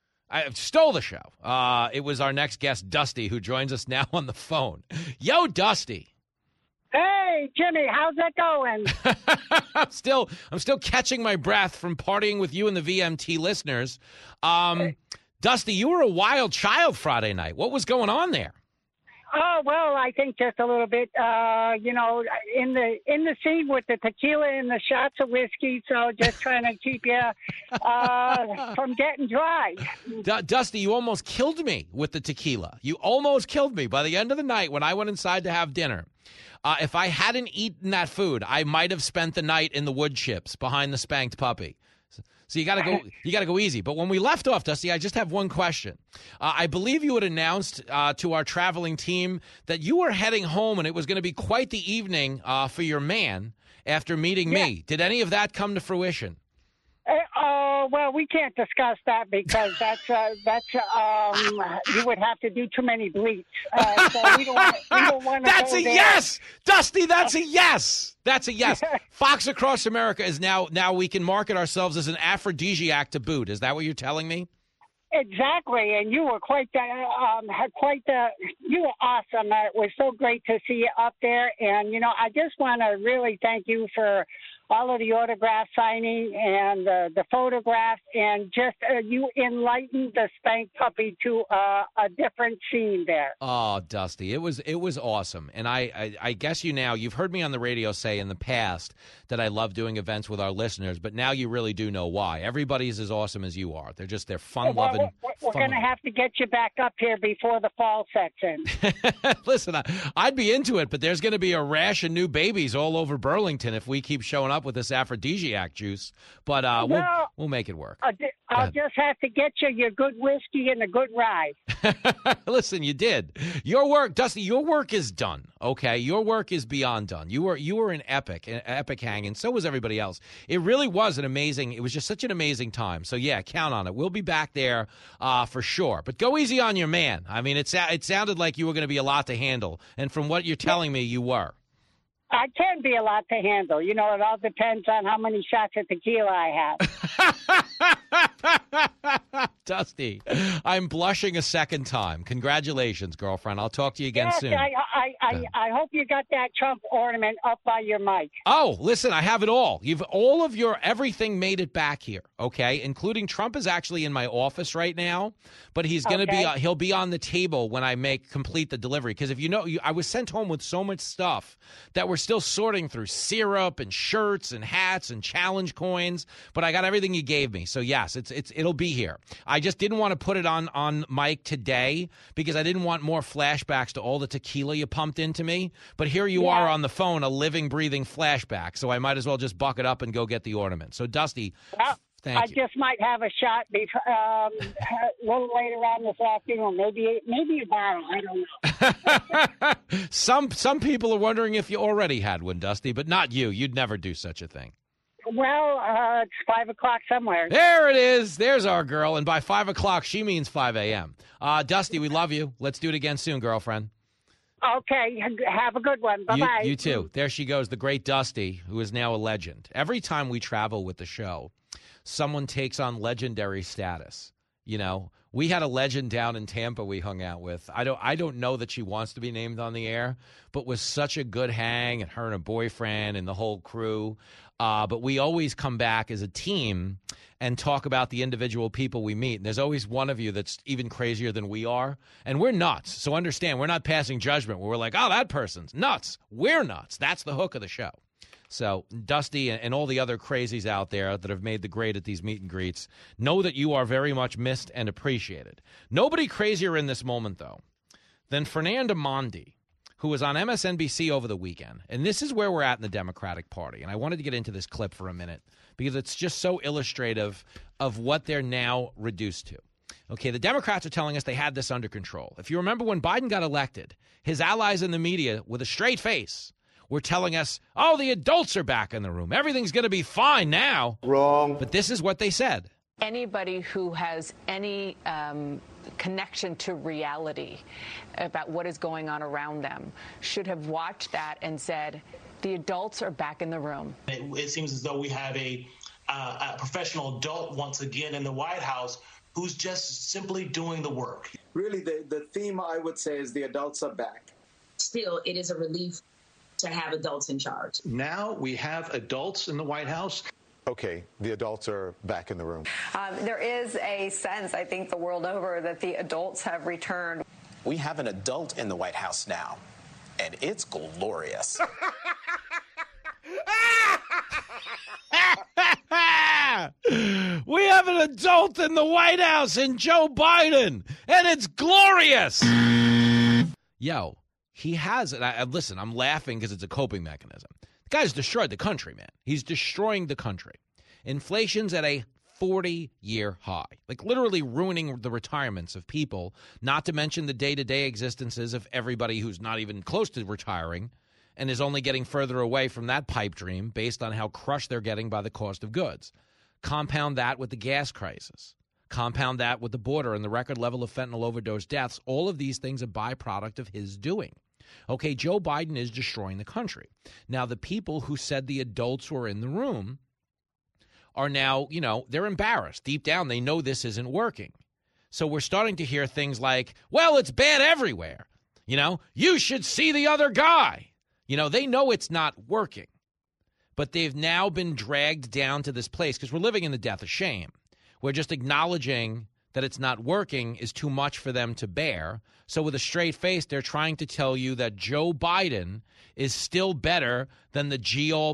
it was our next guest, Dusty, who joins us now on the phone. Yo, Dusty. Hey, Jimmy, how's that going? I'm still catching my breath from partying with you and the VMT listeners. Dusty, you were a wild child Friday night. What was going on there? Oh, well, I think just a little bit, in the scene with the tequila and the shots of whiskey, so just trying to keep you from getting dry. Dusty, you almost killed me with the tequila. You almost killed me by the end of the night when I went inside to have dinner. If I hadn't eaten that food, I might have spent the night in the wood chips behind the Spanked Puppy. So you got to go easy. But when we left off, Dusty, I just have one question. I believe you had announced to our traveling team that you were heading home and it was going to be quite the evening for your man after meeting me. Did any of that come to fruition? Well, we can't discuss that because that's you would have to do too many bleeps. So we don't want to. That's a yes, Dusty. That's a yes. That's a yes. Fox Across America is now we can market ourselves as an aphrodisiac to boot. Is that what you're telling me? Exactly, and you were you were awesome. It was so great to see you up there, and I just want to really thank you for all of the autograph signing and the photographs, and just you enlightened the Spanked Puppy to a different scene there. Oh, Dusty, it was awesome. And I guess you've heard me on the radio say in the past that I love doing events with our listeners, but now you really do know why. Everybody's as awesome as you are. They're fun-loving. We're going to have to get you back up here before the fall sets in. Listen, I'd be into it, but there's going to be a rash of new babies all over Burlington if we keep showing up with this aphrodisiac juice. But we'll make it work. I'll just have to get you your good whiskey and a good ride. Listen, you did. Your work, Dusty, your work is done, okay? Your work is beyond done. You were an epic hang, and so was everybody else. It really was it was just such an amazing time. So, yeah, count on it. We'll be back there for sure. But go easy on your man. I mean, it sounded like you were going to be a lot to handle, and from what you're telling me, you were. I can be a lot to handle. It all depends on how many shots of tequila I have. Dusty, I'm blushing a second time. Congratulations, girlfriend. I'll talk to you again soon. I hope you got that Trump ornament up by your mic. Oh, listen, I have it all. All of your everything made it back here, okay? Including Trump is actually in my office right now, but he's going to he'll be on the table when I complete the delivery. Because if I was sent home with so much stuff that we're still sorting through syrup and shirts and hats and challenge coins, but I got everything you gave me. So yes, it'll be here. I just didn't want to put it on mic today because I didn't want more flashbacks to all the tequila you pumped into me. But here you are on the phone, a living, breathing flashback. So I might as well just buck it up and go get the ornament. So, Dusty, thank you. I just might have a shot a little later on this afternoon, maybe a bottle. I don't know. Some people are wondering if you already had one, Dusty, but not you. You'd never do such a thing. Well, it's 5 o'clock somewhere. There it is. There's our girl. And by 5 o'clock, she means 5 a.m. Dusty, we love you. Let's do it again soon, girlfriend. Okay. Have a good one. Bye-bye. You too. There she goes, the great Dusty, who is now a legend. Every time we travel with the show, someone takes on legendary status. You know, we had a legend down in Tampa we hung out with. I don't know that she wants to be named on the air, but was such a good hang, and her and her boyfriend and the whole crew. But we always come back as a team and talk about the individual people we meet. And there's always one of you that's even crazier than we are. And we're nuts. So understand, we're not passing judgment where we're like, oh, that person's nuts. We're nuts. That's the hook of the show. So Dusty and all the other crazies out there that have made the grade at these meet and greets, know that you are very much missed and appreciated. Nobody crazier in this moment, though, than Fernand Amandi, who was on MSNBC over the weekend. And this is where we're at in the Democratic Party. And I wanted to get into this clip for a minute because it's just so illustrative of what they're now reduced to. Okay, the Democrats are telling us they had this under control. If you remember when Biden got elected, his allies in the media with a straight face were telling us, oh, the adults are back in the room. Everything's going to be fine now. Wrong. But this is what they said. Anybody who has any connection to reality about what is going on around them should have watched that and said, the adults are back in the room. It seems as though we have a professional adult once again in the White House who's just simply doing the work. Really, the theme, I would say, is the adults are back. Still, it is a relief to have adults in charge. Now we have adults in the White House. Okay, the adults are back in the room. There is a sense, I think, the world over that the adults have returned. We have an adult in the White House now, and it's glorious. We have an adult in the White House in Joe Biden, and it's glorious. Yo, he has it. Listen, I'm laughing because it's a coping mechanism. The guy's destroyed the country, man. He's destroying the country. Inflation's at a 40-year high, like literally ruining the retirements of people, not to mention the day-to-day existences of everybody who's not even close to retiring and is only getting further away from that pipe dream based on how crushed they're getting by the cost of goods. Compound that with the gas crisis. Compound that with the border and the record level of fentanyl overdose deaths. All of these things are a byproduct of his doing. Okay, Joe Biden is destroying the country. Now, the people who said the adults were in the room are now, they're embarrassed. Deep down, they know this isn't working. So we're starting to hear things like, well, it's bad everywhere. You should see the other guy. They know it's not working. But they've now been dragged down to this place because we're living in the death of shame. We're just acknowledging that it's not working is too much for them to bear. So with a straight face, they're trying to tell you that Joe Biden is still better than the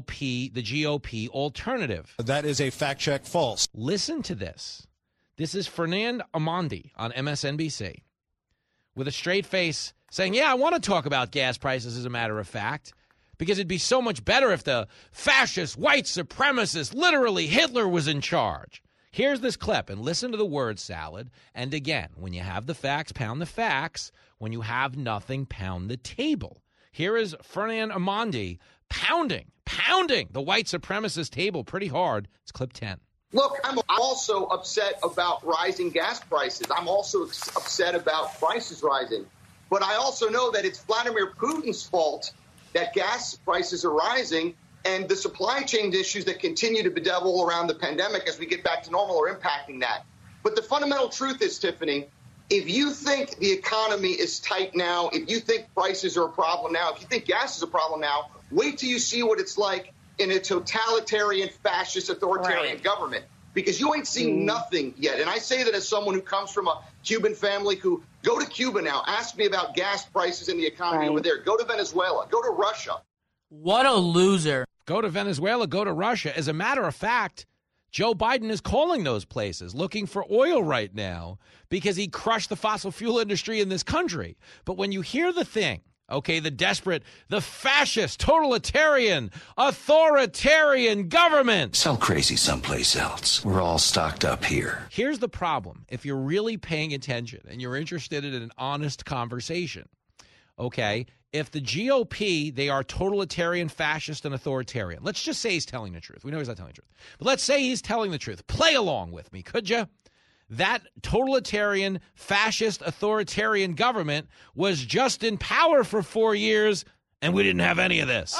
GOP alternative. That is a fact check false. Listen to this. This is Fernand Amandi on MSNBC with a straight face saying, yeah, I want to talk about gas prices as a matter of fact, because it'd be so much better if the fascist, white supremacist, literally Hitler was in charge. Here's this clip, and listen to the word salad. And again, when you have the facts, pound the facts. When you have nothing, pound the table. Here is Fernand Amandi pounding the white supremacist table pretty hard. It's clip 10. Look, I'm also upset about rising gas prices. I'm also upset about prices rising. But I also know that it's Vladimir Putin's fault that gas prices are rising, and the supply chain issues that continue to bedevil around the pandemic as we get back to normal are impacting that. But the fundamental truth is, Tiffany, if you think the economy is tight now, if you think prices are a problem now, if you think gas is a problem now, wait till you see what it's like in a totalitarian, fascist, authoritarian government, because you ain't seen nothing yet. And I say that as someone who comes from a Cuban family who go to Cuba now, ask me about gas prices and the economy over there. Go to Venezuela, go to Russia. What a loser. Go to Venezuela, go to Russia. As a matter of fact, Joe Biden is calling those places, looking for oil right now because he crushed the fossil fuel industry in this country. But when you hear the thing, okay, the desperate, the fascist, totalitarian, authoritarian government. Sell crazy someplace else. We're all stocked up here. Here's the problem. If you're really paying attention and you're interested in an honest conversation, okay, if the GOP, they are totalitarian, fascist, and authoritarian. Let's just say he's telling the truth. We know he's not telling the truth. But let's say he's telling the truth. Play along with me, could you? That totalitarian, fascist, authoritarian government was just in power for 4 years, and we didn't have any of this.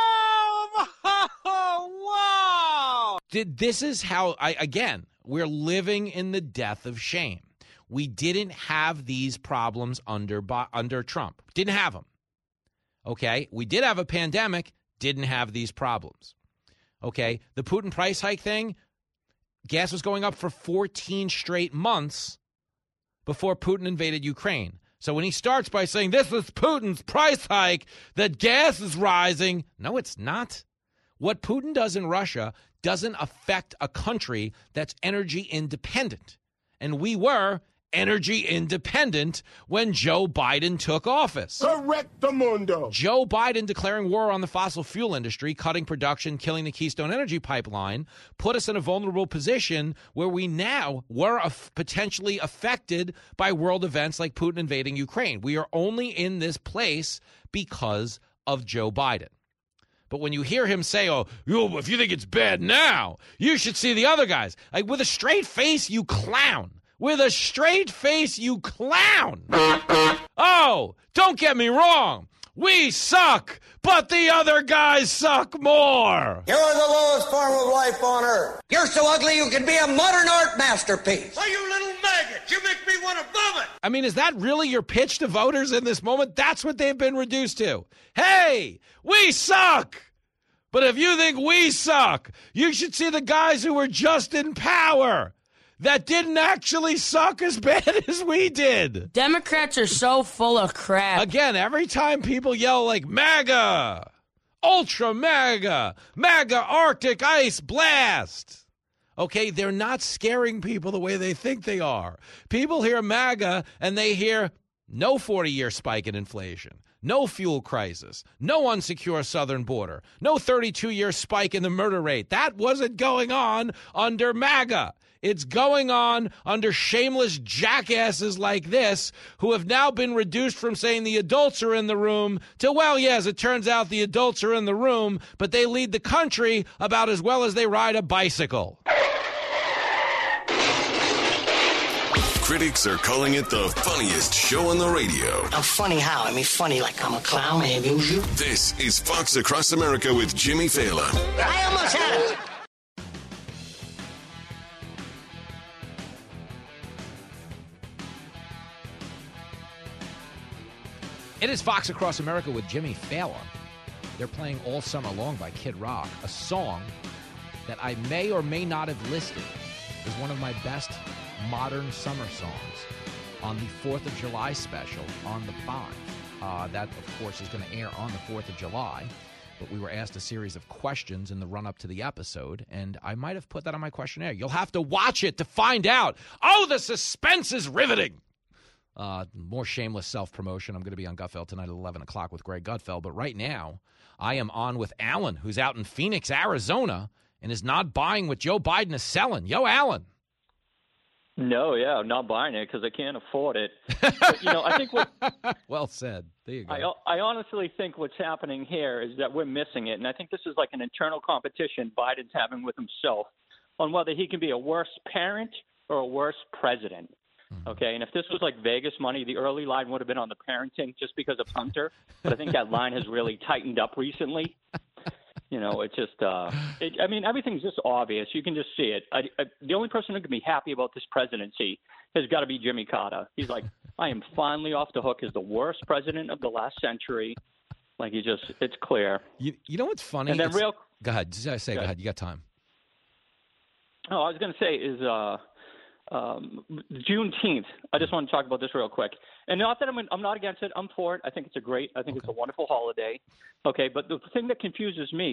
Oh, wow! This is how, again, we're living in the death of shame. We didn't have these problems under Trump. Didn't have them. Okay? We did have a pandemic, didn't have these problems. Okay? The Putin price hike thing, gas was going up for 14 straight months before Putin invaded Ukraine. So when he starts by saying, this is Putin's price hike, that gas is rising, no, it's not. What Putin does in Russia doesn't affect a country that's energy independent. And we were energy independent when Joe Biden took office. Correctamundo. Joe Biden declaring war on the fossil fuel industry, cutting production, killing the Keystone Energy Pipeline, put us in a vulnerable position where we now were potentially affected by world events like Putin invading Ukraine. We are only in this place because of Joe Biden. But when you hear him say, oh, if you think it's bad now, you should see the other guys. Like, with a straight face, you clown. With a straight face, you clown. Oh, don't get me wrong. We suck, but the other guys suck more. You're the lowest form of life on earth. You're so ugly you can be a modern art masterpiece. Why, you little maggot, you make me want to vomit. I mean, is that really your pitch to voters in this moment? That's what they've been reduced to. Hey, we suck. But if you think we suck, you should see the guys who were just in power that didn't actually suck as bad as we did. Democrats are so full of crap. Again, every time people yell like MAGA, Ultra MAGA, MAGA Arctic Ice Blast, okay, they're not scaring people the way they think they are. People hear MAGA and they hear no 40-year spike in inflation, no fuel crisis, no unsecure southern border, no 32-year spike in the murder rate. That wasn't going on under MAGA. It's going on under shameless jackasses like this who have now been reduced from saying the adults are in the room to, well, yes, it turns out the adults are in the room, but they lead the country about as well as they ride a bicycle. Critics are calling it the funniest show on the radio. I'm funny how? I mean, funny like I'm a clown, I amuse you. This is Fox Across America with Jimmy Fallon. I almost had it. It is Fox Across America with Jimmy Fallon. They're playing All Summer Long by Kid Rock, a song that I may or may not have listed as one of my best modern summer songs on the 4th of July special on The 5. That, of course, is going to air on the 4th of July. But we were asked a series of questions in the run-up to the episode, and I might have put that on my questionnaire. You'll have to watch it to find out. Oh, the suspense is riveting. More shameless self-promotion. I'm going to be on Gutfeld tonight at 11 o'clock with Greg Gutfeld. But right now, I am on with Alan, who's out in Phoenix, Arizona, and is not buying what Joe Biden is selling. Yo, Alan. No, yeah, I'm not buying it because I can't afford it. But, I think what well said. There you go. I honestly think what's happening here is that we're missing it, and I think this is like an internal competition Biden's having with himself on whether he can be a worse parent or a worse president. Okay, and if this was like Vegas money, the early line would have been on the parenting just because of Hunter. But I think that line has really tightened up recently. It's just, everything's just obvious. You can just see it. The only person who can be happy about this presidency has got to be Jimmy Carter. He's like, I am finally off the hook as the worst president of the last century. Like, it's clear. You know what's funny? And then Go ahead. Go ahead. You got time. Oh, I was going to say is Juneteenth. I just want to talk about this real quick. And not that I'm not against it. I'm for it. I think it's a wonderful holiday. Okay, but the thing that confuses me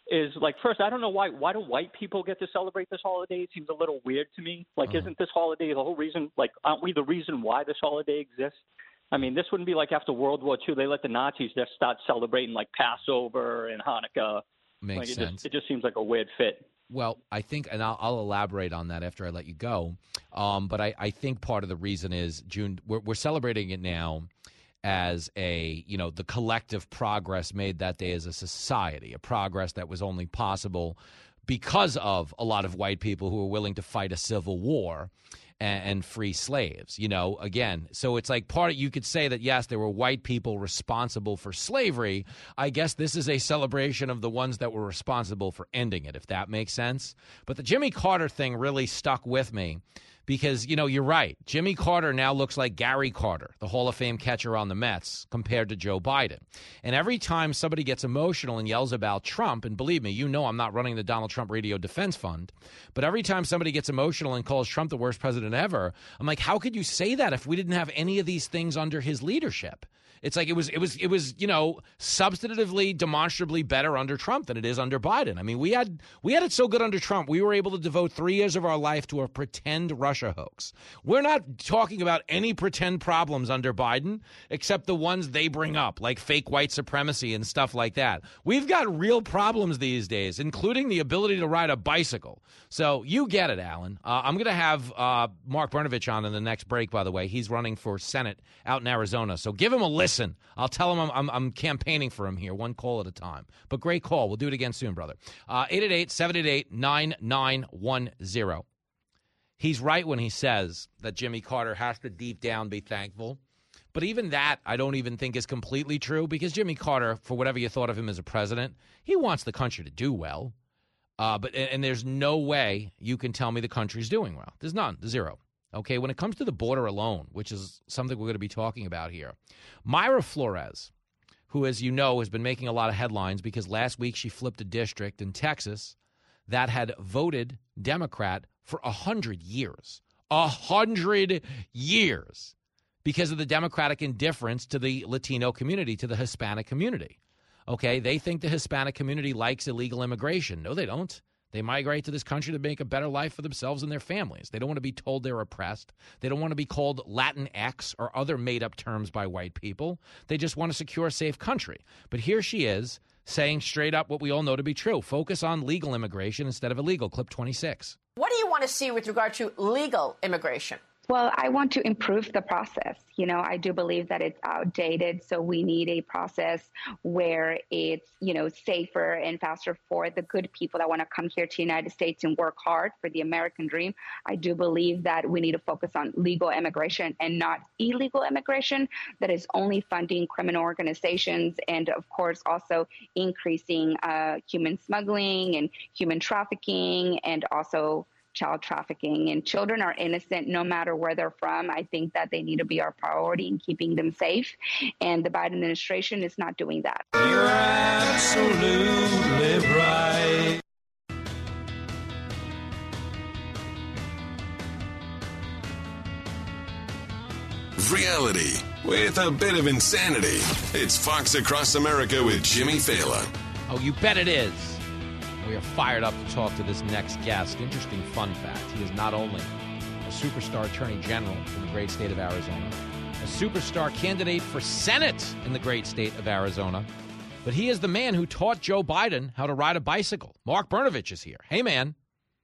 is like, first, I don't know why do white people get to celebrate this holiday? It seems a little weird to me. Like, isn't this holiday the whole reason? Like, aren't we the reason why this holiday exists? I mean, this wouldn't be like after World War II, they let the Nazis just start celebrating like Passover and Hanukkah. Makes sense. It just seems like a weird fit. Well, I think, and I'll elaborate on that after I let you go, but I think part of the reason is, June, we're celebrating it now as the collective progress made that day as a society, a progress that was only possible because of a lot of white people who were willing to fight a civil war and free slaves, again. So it's like you could say that, yes, there were white people responsible for slavery. I guess this is a celebration of the ones that were responsible for ending it, if that makes sense. But the Jimmy Carter thing really stuck with me because, you're right. Jimmy Carter now looks like Gary Carter, the Hall of Fame catcher on the Mets, compared to Joe Biden. And every time somebody gets emotional and yells about Trump, and believe me, I'm not running the Donald Trump Radio Defense Fund, but every time somebody gets emotional and calls Trump the worst president ever, I'm like, how could you say that if we didn't have any of these things under his leadership? It's like it was substantively, demonstrably better under Trump than it is under Biden. I mean, we had it so good under Trump. We were able to devote 3 years of our life to a pretend Russia hoax. We're not talking about any pretend problems under Biden except the ones they bring up, like fake white supremacy and stuff like that. We've got real problems these days, including the ability to ride a bicycle. So you get it, Alan. I'm going to have Mark Brnovich on in the next break, by the way. He's running for Senate out in Arizona. So give him a listen. I'll tell him I'm campaigning for him here, one call at a time. But great call. We'll do it again soon, brother. 888-788-9910. He's right when he says that Jimmy Carter has to deep down be thankful. But even that I don't even think is completely true because Jimmy Carter, for whatever you thought of him as a president, he wants the country to do well. But there's no way you can tell me the country's doing well. There's none. Zero. Okay, when it comes to the border alone, which is something we're going to be talking about here, Mayra Flores, who, as you know, has been making a lot of headlines because last week she flipped a district in Texas that had voted Democrat for 100 years. 100 years because of the Democratic indifference to the Latino community, to the Hispanic community. Okay, they think the Hispanic community likes illegal immigration. No, they don't. They migrate to this country to make a better life for themselves and their families. They don't want to be told they're oppressed. They don't want to be called Latinx or other made-up terms by white people. They just want a secure, safe country. But here she is saying straight up what we all know to be true. Focus on legal immigration instead of illegal. Clip 26. What do you want to see with regard to legal immigration? Well, I want to improve the process. I do believe that it's outdated. So we need a process where it's, safer and faster for the good people that want to come here to the United States and work hard for the American dream. I do believe that we need to focus on legal immigration and not illegal immigration that is only funding criminal organizations and, of course, also increasing human smuggling and human trafficking and also child trafficking. And children are innocent no matter where they're from. I think that they need to be our priority in keeping them safe. And the Biden administration is not doing that. You're absolutely right. Reality with a bit of insanity. It's Fox Across America with Jimmy Fallon. Oh, you bet it is. We are fired up to talk to this next guest. Interesting fun fact. He is not only a superstar attorney general in the great state of Arizona, a superstar candidate for Senate in the great state of Arizona, but he is the man who taught Joe Biden how to ride a bicycle. Mark Brnovich is here. Hey, man.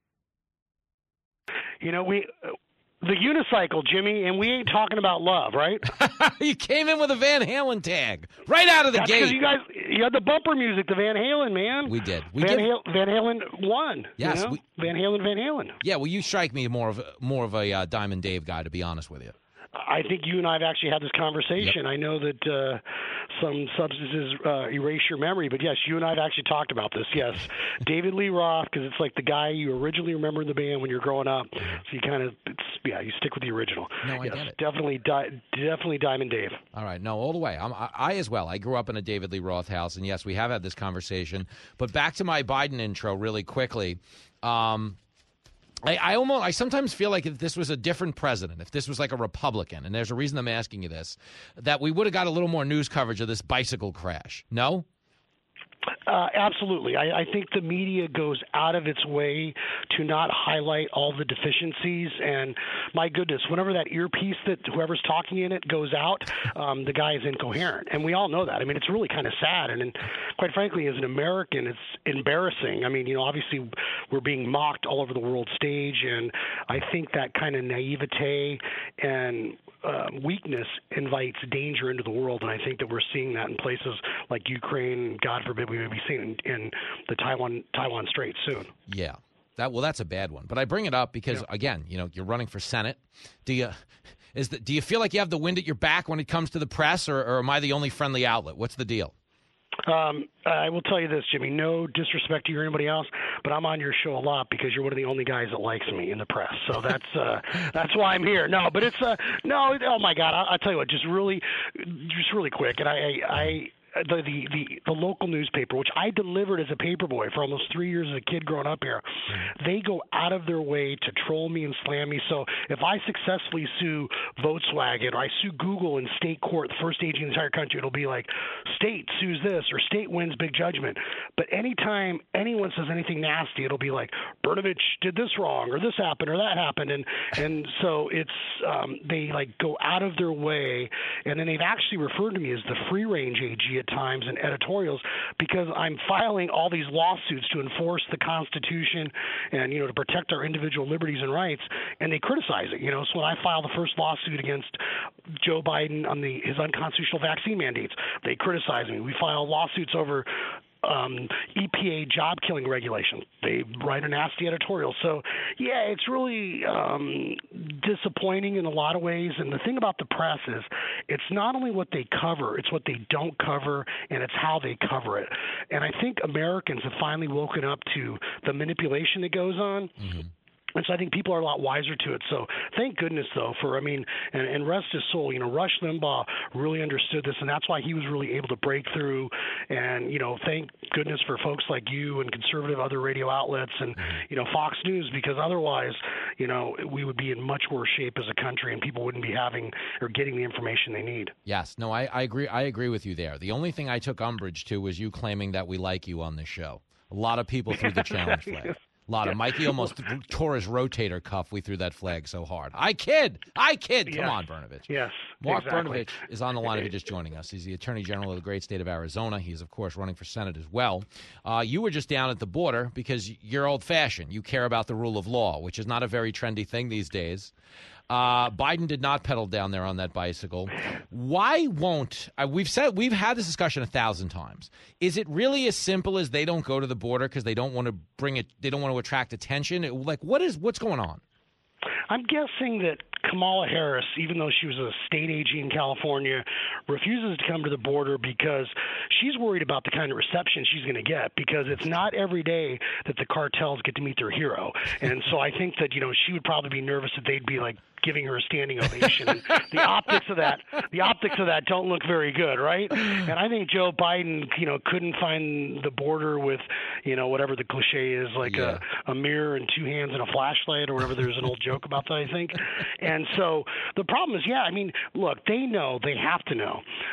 The unicycle, Jimmy, and we ain't talking about love, right? You came in with a Van Halen tag right out of the gate. Because you had the bumper music, the Van Halen, man. We did. Van Halen won. Yes, Van Halen. Yeah, well, you strike me more of a Diamond Dave guy, to be honest with you. I think you and I have actually had this conversation. Yep. I know that some substances erase your memory, but yes, you and I have actually talked about this. Yes, David Lee Roth, because it's like the guy you originally remember in the band when you're growing up. So you you stick with the original. No, I get it. Definitely Diamond Dave. All right, no, all the way. I as well. I grew up in a David Lee Roth house, and yes, we have had this conversation. But back to my Biden intro really quickly. I sometimes feel like if this was a different president, if this was like a Republican, and there's a reason I'm asking you this, that we would have got a little more news coverage of this bicycle crash. No? Absolutely. I think the media goes out of its way to not highlight all the deficiencies. And my goodness, whenever that earpiece that whoever's talking in it goes out, the guy is incoherent. And we all know that. I mean, it's really kind of sad. And quite frankly, as an American, it's embarrassing. I mean, obviously we're being mocked all over the world stage. And I think that kind of naivete and weakness invites danger into the world. And I think that we're seeing that in places like Ukraine. God forbid we may be seeing in the Taiwan Strait soon. Yeah. That's a bad one. But I bring it up because, again, you're running for Senate. Do you feel like you have the wind at your back when it comes to the press, or am I the only friendly outlet? What's the deal? I will tell you this, Jimmy, no disrespect to you or anybody else, but I'm on your show a lot because you're one of the only guys that likes me in the press. So that's why I'm here. No, but it's no. Oh my God! I'll tell you what. Just really quick, and the local newspaper, which I delivered as a paperboy for almost 3 years as a kid growing up here, they go out of their way to troll me and slam me. So if I successfully sue Volkswagen or I sue Google in state court, the first agency in the entire country, it'll be like, state sues this or state wins big judgment. But anytime anyone says anything nasty, it'll be like, Brnovich did this wrong or this happened or that happened. And so it's they like go out of their way. And then they've actually referred to me as the free range AG at times in editorials because I'm filing all these lawsuits to enforce the Constitution and, to protect our individual liberties and rights, and they criticize it. So when I file the first lawsuit against Joe Biden on his unconstitutional vaccine mandates, they criticize me. We file lawsuits over EPA job killing regulations. They write a nasty editorial. So, yeah, it's really disappointing in a lot of ways. And the thing about the press is it's not only what they cover, it's what they don't cover, and it's how they cover it. And I think Americans have finally woken up to the manipulation that goes on. Mm-hmm. And so I think people are a lot wiser to it. So thank goodness, though, and rest his soul. Rush Limbaugh really understood this, and that's why he was really able to break through. And, thank goodness for folks like you and conservative other radio outlets and, Fox News, because otherwise, we would be in much worse shape as a country and people wouldn't be having or getting the information they need. Yes. No, I agree. I agree with you there. The only thing I took umbrage to was you claiming that we like you on this show. A lot of people threw the challenge flag. A lot of Mikey almost tore his rotator cuff. We threw that flag so hard. I kid. Come on, Brnovich. Yes. Mark Brnovich is on the line if you're just joining us. He's the Attorney General of the great state of Arizona. He's, of course, running for Senate as well. You were just down at the border because you're old-fashioned. You care about the rule of law, which is not a very trendy thing these days. Biden did not pedal down there on that bicycle. Why won't we've had this discussion 1,000 times. Is it really as simple as they don't go to the border because they don't want to they don't want to attract attention? What's going on? I'm guessing that Kamala Harris, even though she was a state AG in California, refuses to come to the border because she's worried about the kind of reception she's going to get, because it's not every day that the cartels get to meet their hero. And so I think that, she would probably be nervous that they'd be like giving her a standing ovation. And the optics of that don't look very good, right? And I think Joe Biden, couldn't find the border with, whatever the cliche is, like a mirror and two hands and a flashlight or whatever. There's an old joke about that, I think. And so the problem is, look, they have to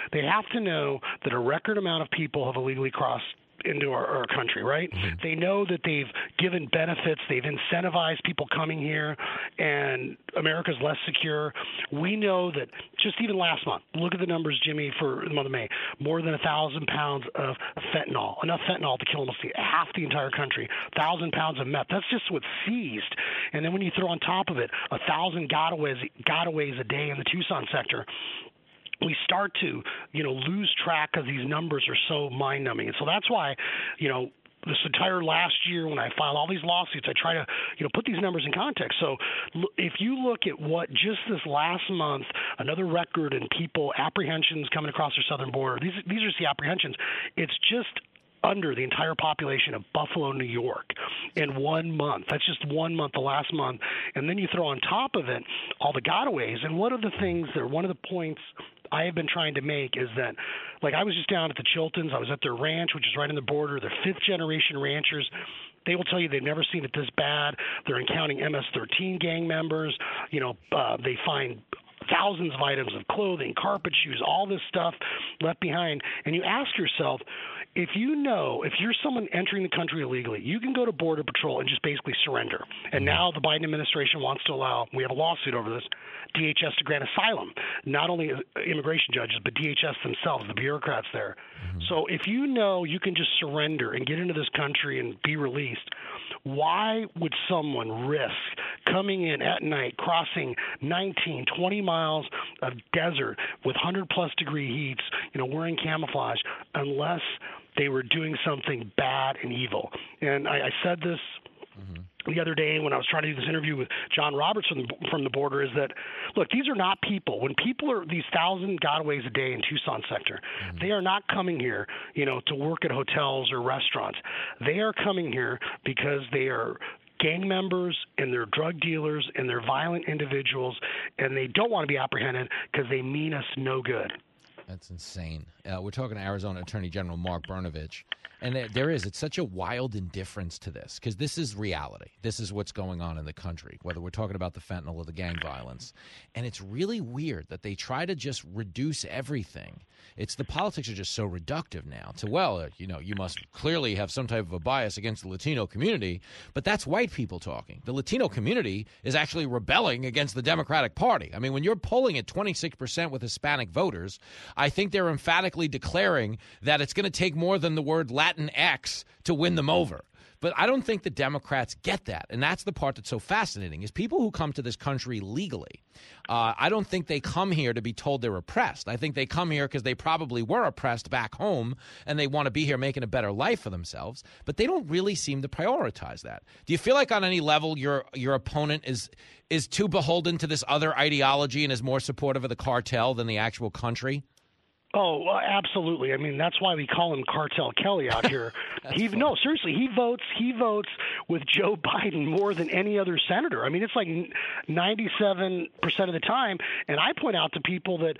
know that a record amount of people have illegally crossed into our country, right? Mm-hmm. They know that they've given benefits, they've incentivized people coming here, and America's less secure. We know that just even last month, look at the numbers, Jimmy, for the month of May, more than 1,000 pounds of fentanyl, enough fentanyl to kill almost half the entire country, 1,000 pounds of meth. That's just what's seized. And then when you throw on top of it 1,000 gotaways a day in the Tucson sector, we start to, lose track because these numbers are so mind-numbing. And so that's why, this entire last year when I filed all these lawsuits, I try to, put these numbers in context. So if you look at what just this last month, another record in people, apprehensions coming across our southern border, these are just the apprehensions. It's just under the entire population of Buffalo, New York in 1 month. That's just 1 month, the last month. And then you throw on top of it all the gotaways. And one of the points I have been trying to make is that, like, I was just down at the Chiltons. I was at their ranch, which is right on the border. They're fifth-generation ranchers. They will tell you they've never seen it this bad. They're encountering MS-13 gang members. They find thousands of items of clothing, carpet, shoes, all this stuff left behind. And you ask yourself, if you're someone entering the country illegally, you can go to Border Patrol and just basically surrender. And now the Biden administration wants to allow, we have a lawsuit over this, DHS to grant asylum, not only immigration judges, but DHS themselves, the bureaucrats there. So if you know you can just surrender and get into this country and be released, why would someone risk coming in at night, crossing 19, 20 miles of desert with 100-plus degree heats, wearing camouflage, unless they were doing something bad and evil? And I said this the other day when I was trying to do this interview with John Roberts from the border, is that, look, these are not people. When people are these 1,000 gotaways a day in Tucson sector, they are not coming here, to work at hotels or restaurants. They are coming here because they are gang members and they're drug dealers and they're violent individuals, and they don't want to be apprehended because they mean us no good. That's insane. We're talking to Arizona Attorney General Mark Brnovich. And it's such a wild indifference to this, because this is reality. This is what's going on in the country, whether we're talking about the fentanyl or the gang violence. And it's really weird that they try to just reduce everything. The politics are just so reductive now to, you must clearly have some type of a bias against the Latino community, but that's white people talking. The Latino community is actually rebelling against the Democratic Party. I mean, when you're polling at 26% with Hispanic voters, I think they're emphatically declaring that it's going to take more than the word Latinx to win them over. But I don't think the Democrats get that. And that's the part that's so fascinating, is people who come to this country legally, I don't think they come here to be told they're oppressed. I think they come here because they probably were oppressed back home and they want to be here making a better life for themselves. But they don't really seem to prioritize that. Do you feel like on any level your opponent is too beholden to this other ideology and is more supportive of the cartel than the actual country? Oh, absolutely. I mean, that's why we call him Cartel Kelly out here. No, seriously, he votes with Joe Biden more than any other senator. I mean, it's like 97% of the time. And I point out to people that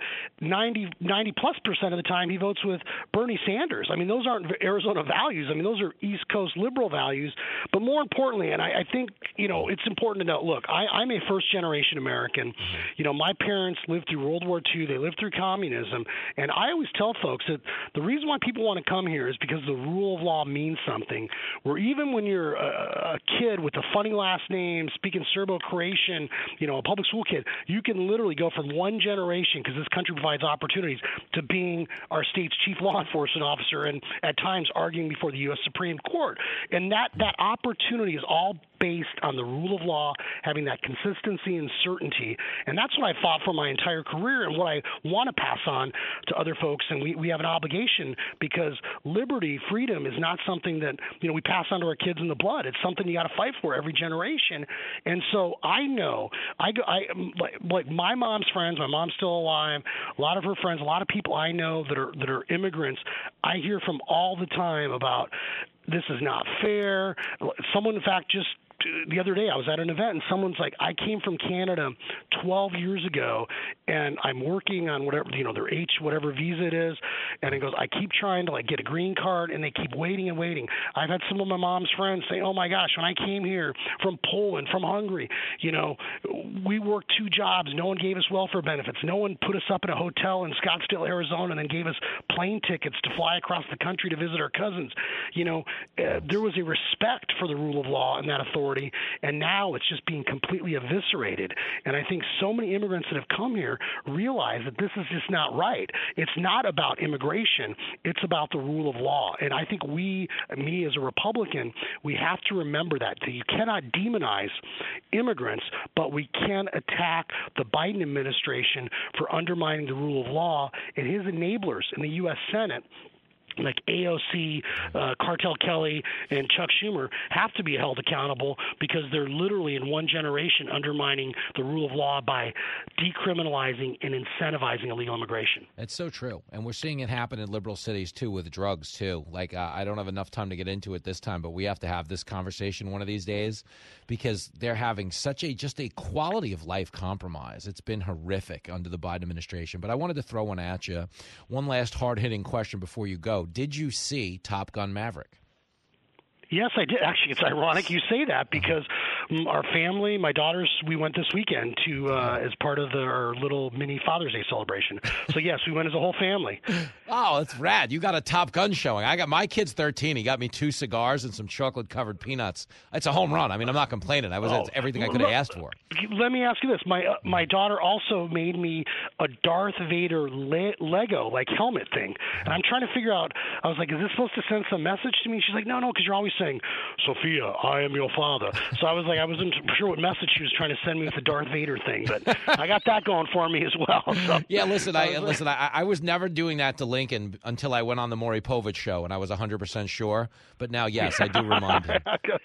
90+% of the time he votes with Bernie Sanders. I mean, those aren't Arizona values. I mean, those are East Coast liberal values. But more importantly, and I think, it's important to note, look, I'm a first-generation American. My parents lived through World War II. They lived through communism. And I always tell folks that the reason why people want to come here is because the rule of law means something. Where even when you're a kid with a funny last name, speaking Serbo-Croatian, a public school kid, you can literally go from one generation, because this country provides opportunities, to being our state's chief law enforcement officer and at times arguing before the U.S. Supreme Court. And that opportunity is all based on the rule of law, having that consistency and certainty. And that's what I fought for my entire career and what I want to pass on to other folks. And we have an obligation, because liberty, freedom is not something that, we pass on to our kids in the blood. It's something you got to fight for every generation. And so I know, like my mom's friends, my mom's still alive, a lot of her friends, a lot of people I know that are immigrants, I hear from all the time about this is not fair. Someone, in fact, just the other day I was at an event and someone's like, I came from Canada 12 years ago and I'm working on whatever, their H, whatever visa it is. And it goes, I keep trying to get a green card and they keep waiting and waiting. I've had some of my mom's friends say, oh my gosh, when I came here from Poland, from Hungary, we worked 2 jobs. No one gave us welfare benefits. No one put us up in a hotel in Scottsdale, Arizona, and then gave us plane tickets to fly across the country to visit our cousins. There was a respect for the rule of law and that authority. And now it's just being completely eviscerated. And I think so many immigrants that have come here realize that this is just not right. It's not about immigration. It's about the rule of law. And I think me as a Republican, we have to remember that you cannot demonize immigrants, but we can attack the Biden administration for undermining the rule of law, and his enablers in the U.S. Senate, like AOC, Cartel Kelly, and Chuck Schumer, have to be held accountable, because they're literally in one generation undermining the rule of law by decriminalizing and incentivizing illegal immigration. It's so true. And we're seeing it happen in liberal cities, too, with drugs, too. I don't have enough time to get into it this time, but we have to have this conversation one of these days, because they're having such just a quality of life compromise. It's been horrific under the Biden administration. But I wanted to throw one at you. One last hard-hitting question before you go. Did you see Top Gun Maverick? Yes, I did. Actually, it's ironic you say that, because Our family, my daughters, we went this weekend to as part of our little mini Father's Day celebration. So yes, we went as a whole family. Oh, that's rad. You got a Top Gun showing. I got my kid's 13. He got me 2 cigars and some chocolate-covered peanuts. It's a home run. I mean, I'm not complaining. That's everything I could have asked for. Let me ask you this. My daughter also made me a Darth Vader Lego, like, helmet thing. And I'm trying to figure out, I was like, is this supposed to send some message to me? She's like, no, because you're always saying, Sophia, I am your father. So I was like, I wasn't sure what message she was trying to send me with the Darth Vader thing. But I got that going for me as well. So. Yeah, listen, I was never doing that to Lincoln until I went on the Maury Povich show, and I was 100% sure. But now, yes, I do remind him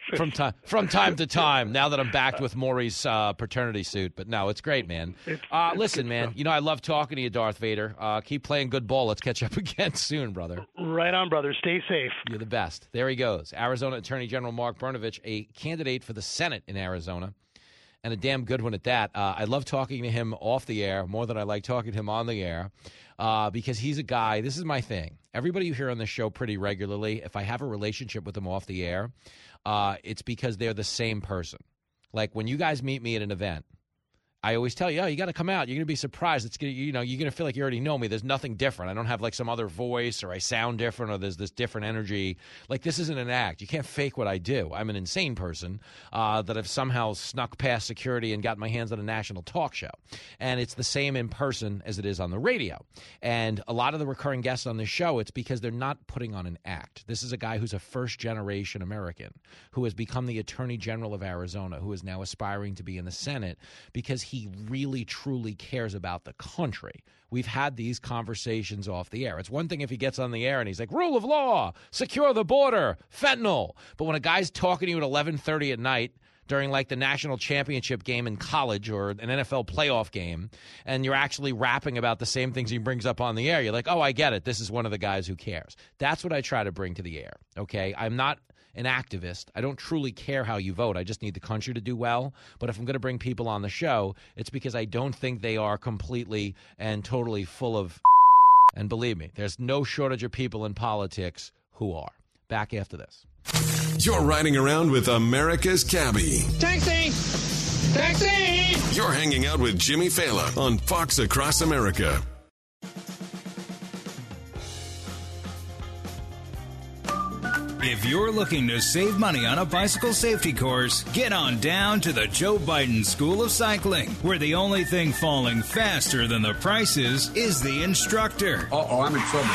from time to time, now that I'm backed with Maury's paternity suit. But no, it's great, man. Listen, man, you know, I love talking to you, Darth Vader. Keep playing good ball. Let's catch up again soon, brother. Right on, brother. Stay safe. You're the best. There he goes. Arizona Attorney General Mark Brnovich, a candidate for the Senate in Arizona, and a damn good one at that. I love talking to him off the air more than I like talking to him on the air because he's a guy. This is my thing. Everybody you hear on this show pretty regularly, if I have a relationship with them off the air, it's because they're the same person. Like when you guys meet me at an event, I always tell you, oh, you got to come out. You're going to be surprised. It's gonna, you're going to feel like you already know me. There's nothing different. I don't have like some other voice or I sound different or there's this different energy. Like this isn't an act. You can't fake what I do. I'm an insane person that have somehow snuck past security and got my hands on a national talk show. And it's the same in person as it is on the radio. And a lot of the recurring guests on this show, it's because they're not putting on an act. This is a guy who's a first-generation American who has become the Attorney General of Arizona, who is now aspiring to be in the Senate because he really, truly cares about the country. We've had these conversations off the air. It's one thing if he gets on the air and he's like, rule of law, secure the border, fentanyl. But when a guy's talking to you at 11:30 at night during like the national championship game in college or an NFL playoff game, and you're actually rapping about the same things he brings up on the air, you're like, oh, I get it. This is one of the guys who cares. That's what I try to bring to the air, okay? I'm not an activist. I don't truly care how you vote. I just need the country to do well. But if I'm going to bring people on the show, it's because I don't think they are completely and totally full of and believe me, there's no shortage of people in politics who are. Back after this. You're riding around with America's Cabbie. Taxi! Taxi! You're hanging out with Jimmy Fallon on Fox Across America. If you're looking to save money on a bicycle safety course, get on down to the Joe Biden School of Cycling, where the only thing falling faster than the prices is the instructor. Uh-oh, I'm in trouble.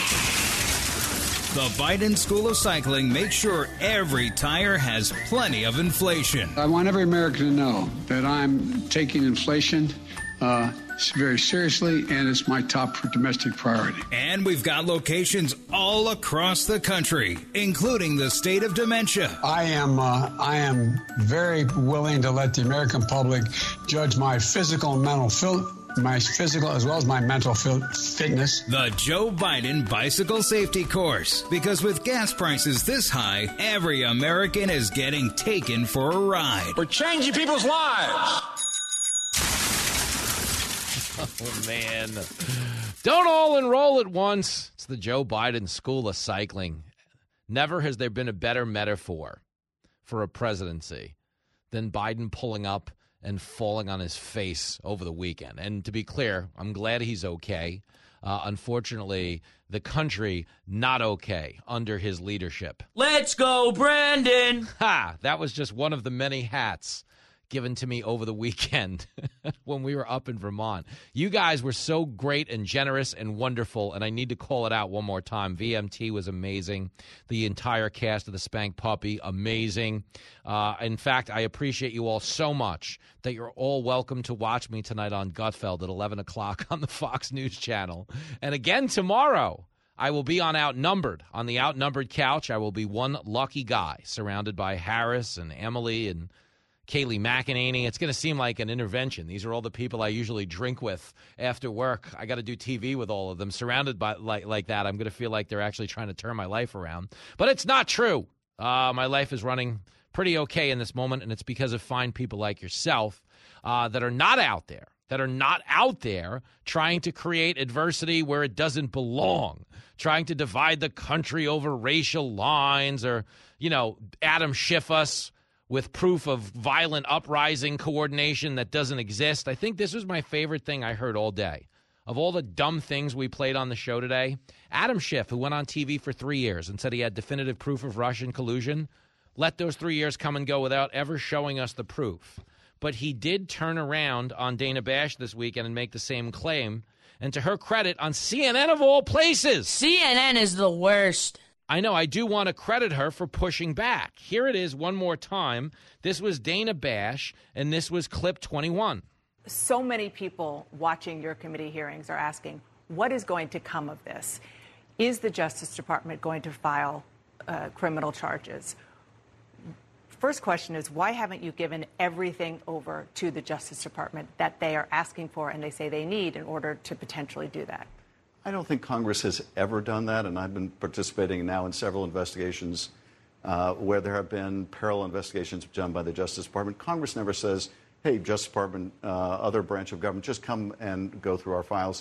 The Biden School of Cycling makes sure every tire has plenty of inflation. I want every American to know that I'm taking inflation very seriously, and it's my top domestic priority. And we've got locations all across the country, including the state of dementia. I am very willing to let the American public judge my physical and mental my physical as well as my mental fitness. The Joe Biden Bicycle Safety Course. Because with gas prices this high, every American is getting taken for a ride. We're changing people's lives. Oh, man. Don't all enroll at once. It's the Joe Biden School of Cycling. Never has there been a better metaphor for a presidency than Biden pulling up and falling on his face over the weekend. And to be clear, I'm glad he's okay. Unfortunately, the country not okay under his leadership. Let's go, Brandon! Ha! That was just one of the many hats given to me over the weekend when we were up in Vermont. You guys were so great and generous and wonderful, and I need to call it out one more time. VMT was amazing. The entire cast of the Spank Puppy, amazing. In fact, I appreciate you all so much that you're all welcome to watch me tonight on Gutfeld at 11 o'clock on the Fox News Channel. And again tomorrow, I will be on Outnumbered. On the Outnumbered couch, I will be one lucky guy surrounded by Harris and Emily and Kayleigh McEnany. It's going to seem like an intervention. These are all the people I usually drink with after work. I got to do TV with all of them. Surrounded by like that, I'm going to feel like they're actually trying to turn my life around. But it's not true. My life is running pretty okay in this moment, and it's because of fine people like yourself that are not out there, trying to create adversity where it doesn't belong, trying to divide the country over racial lines or, Adam Schiff us with proof of violent uprising coordination that doesn't exist. I think this was my favorite thing I heard all day. Of all the dumb things we played on the show today, Adam Schiff, who went on TV for 3 years and said he had definitive proof of Russian collusion, let those 3 years come and go without ever showing us the proof. But he did turn around on Dana Bash this weekend and make the same claim. And to her credit, on CNN of all places. CNN is the worst. I know. I do want to credit her for pushing back. Here it is one more time. This was Dana Bash, and this was clip 21. So many people watching your committee hearings are asking, what is going to come of this? Is the Justice Department going to file criminal charges? First question is, why haven't you given everything over to the Justice Department that they are asking for and they say they need in order to potentially do that? I don't think Congress has ever done that, and I've been participating now in several investigations where there have been parallel investigations done by the Justice Department. Congress never says, hey, Justice Department, other branch of government, just come and go through our files.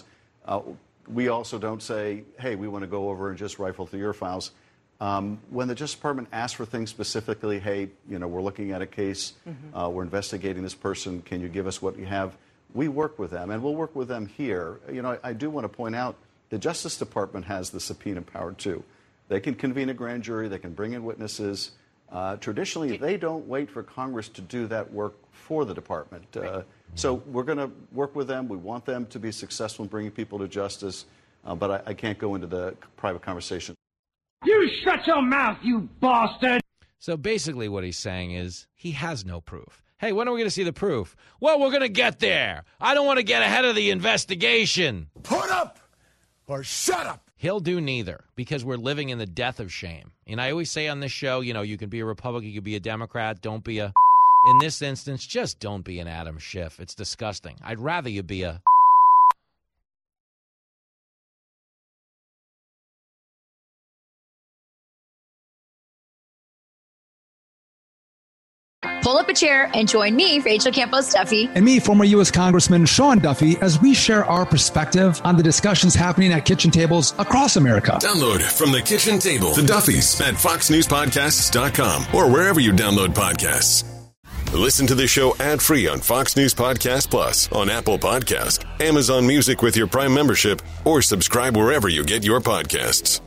We also don't say, hey, we want to go over and just rifle through your files. When the Justice Department asks for things specifically, hey, we're looking at a case, we're investigating this person, can you give us what you have? We work with them, and we'll work with them here. I do want to point out the Justice Department has the subpoena power, too. They can convene a grand jury, they can bring in witnesses. Traditionally, they don't wait for Congress to do that work for the department. So we're going to work with them. We want them to be successful in bringing people to justice, but I can't go into the private conversation. You shut your mouth, you bastard! So basically what he's saying is he has no proof. Hey, when are we going to see the proof? Well, we're going to get there. I don't want to get ahead of the investigation. Put up or shut up. He'll do neither because we're living in the death of shame. And I always say on this show, you can be a Republican, you can be a Democrat. Don't be a, in this instance, just don't be an Adam Schiff. It's disgusting. I'd rather you be a. Pull up a chair and join me, Rachel Campos Duffy. And me, former U.S. Congressman Sean Duffy, as we share our perspective on the discussions happening at kitchen tables across America. Download From the Kitchen Table, The Duffys, at foxnewspodcasts.com or wherever you download podcasts. Listen to the show ad-free on Fox News Podcast Plus, on Apple Podcast, Amazon Music with your Prime membership, or subscribe wherever you get your podcasts.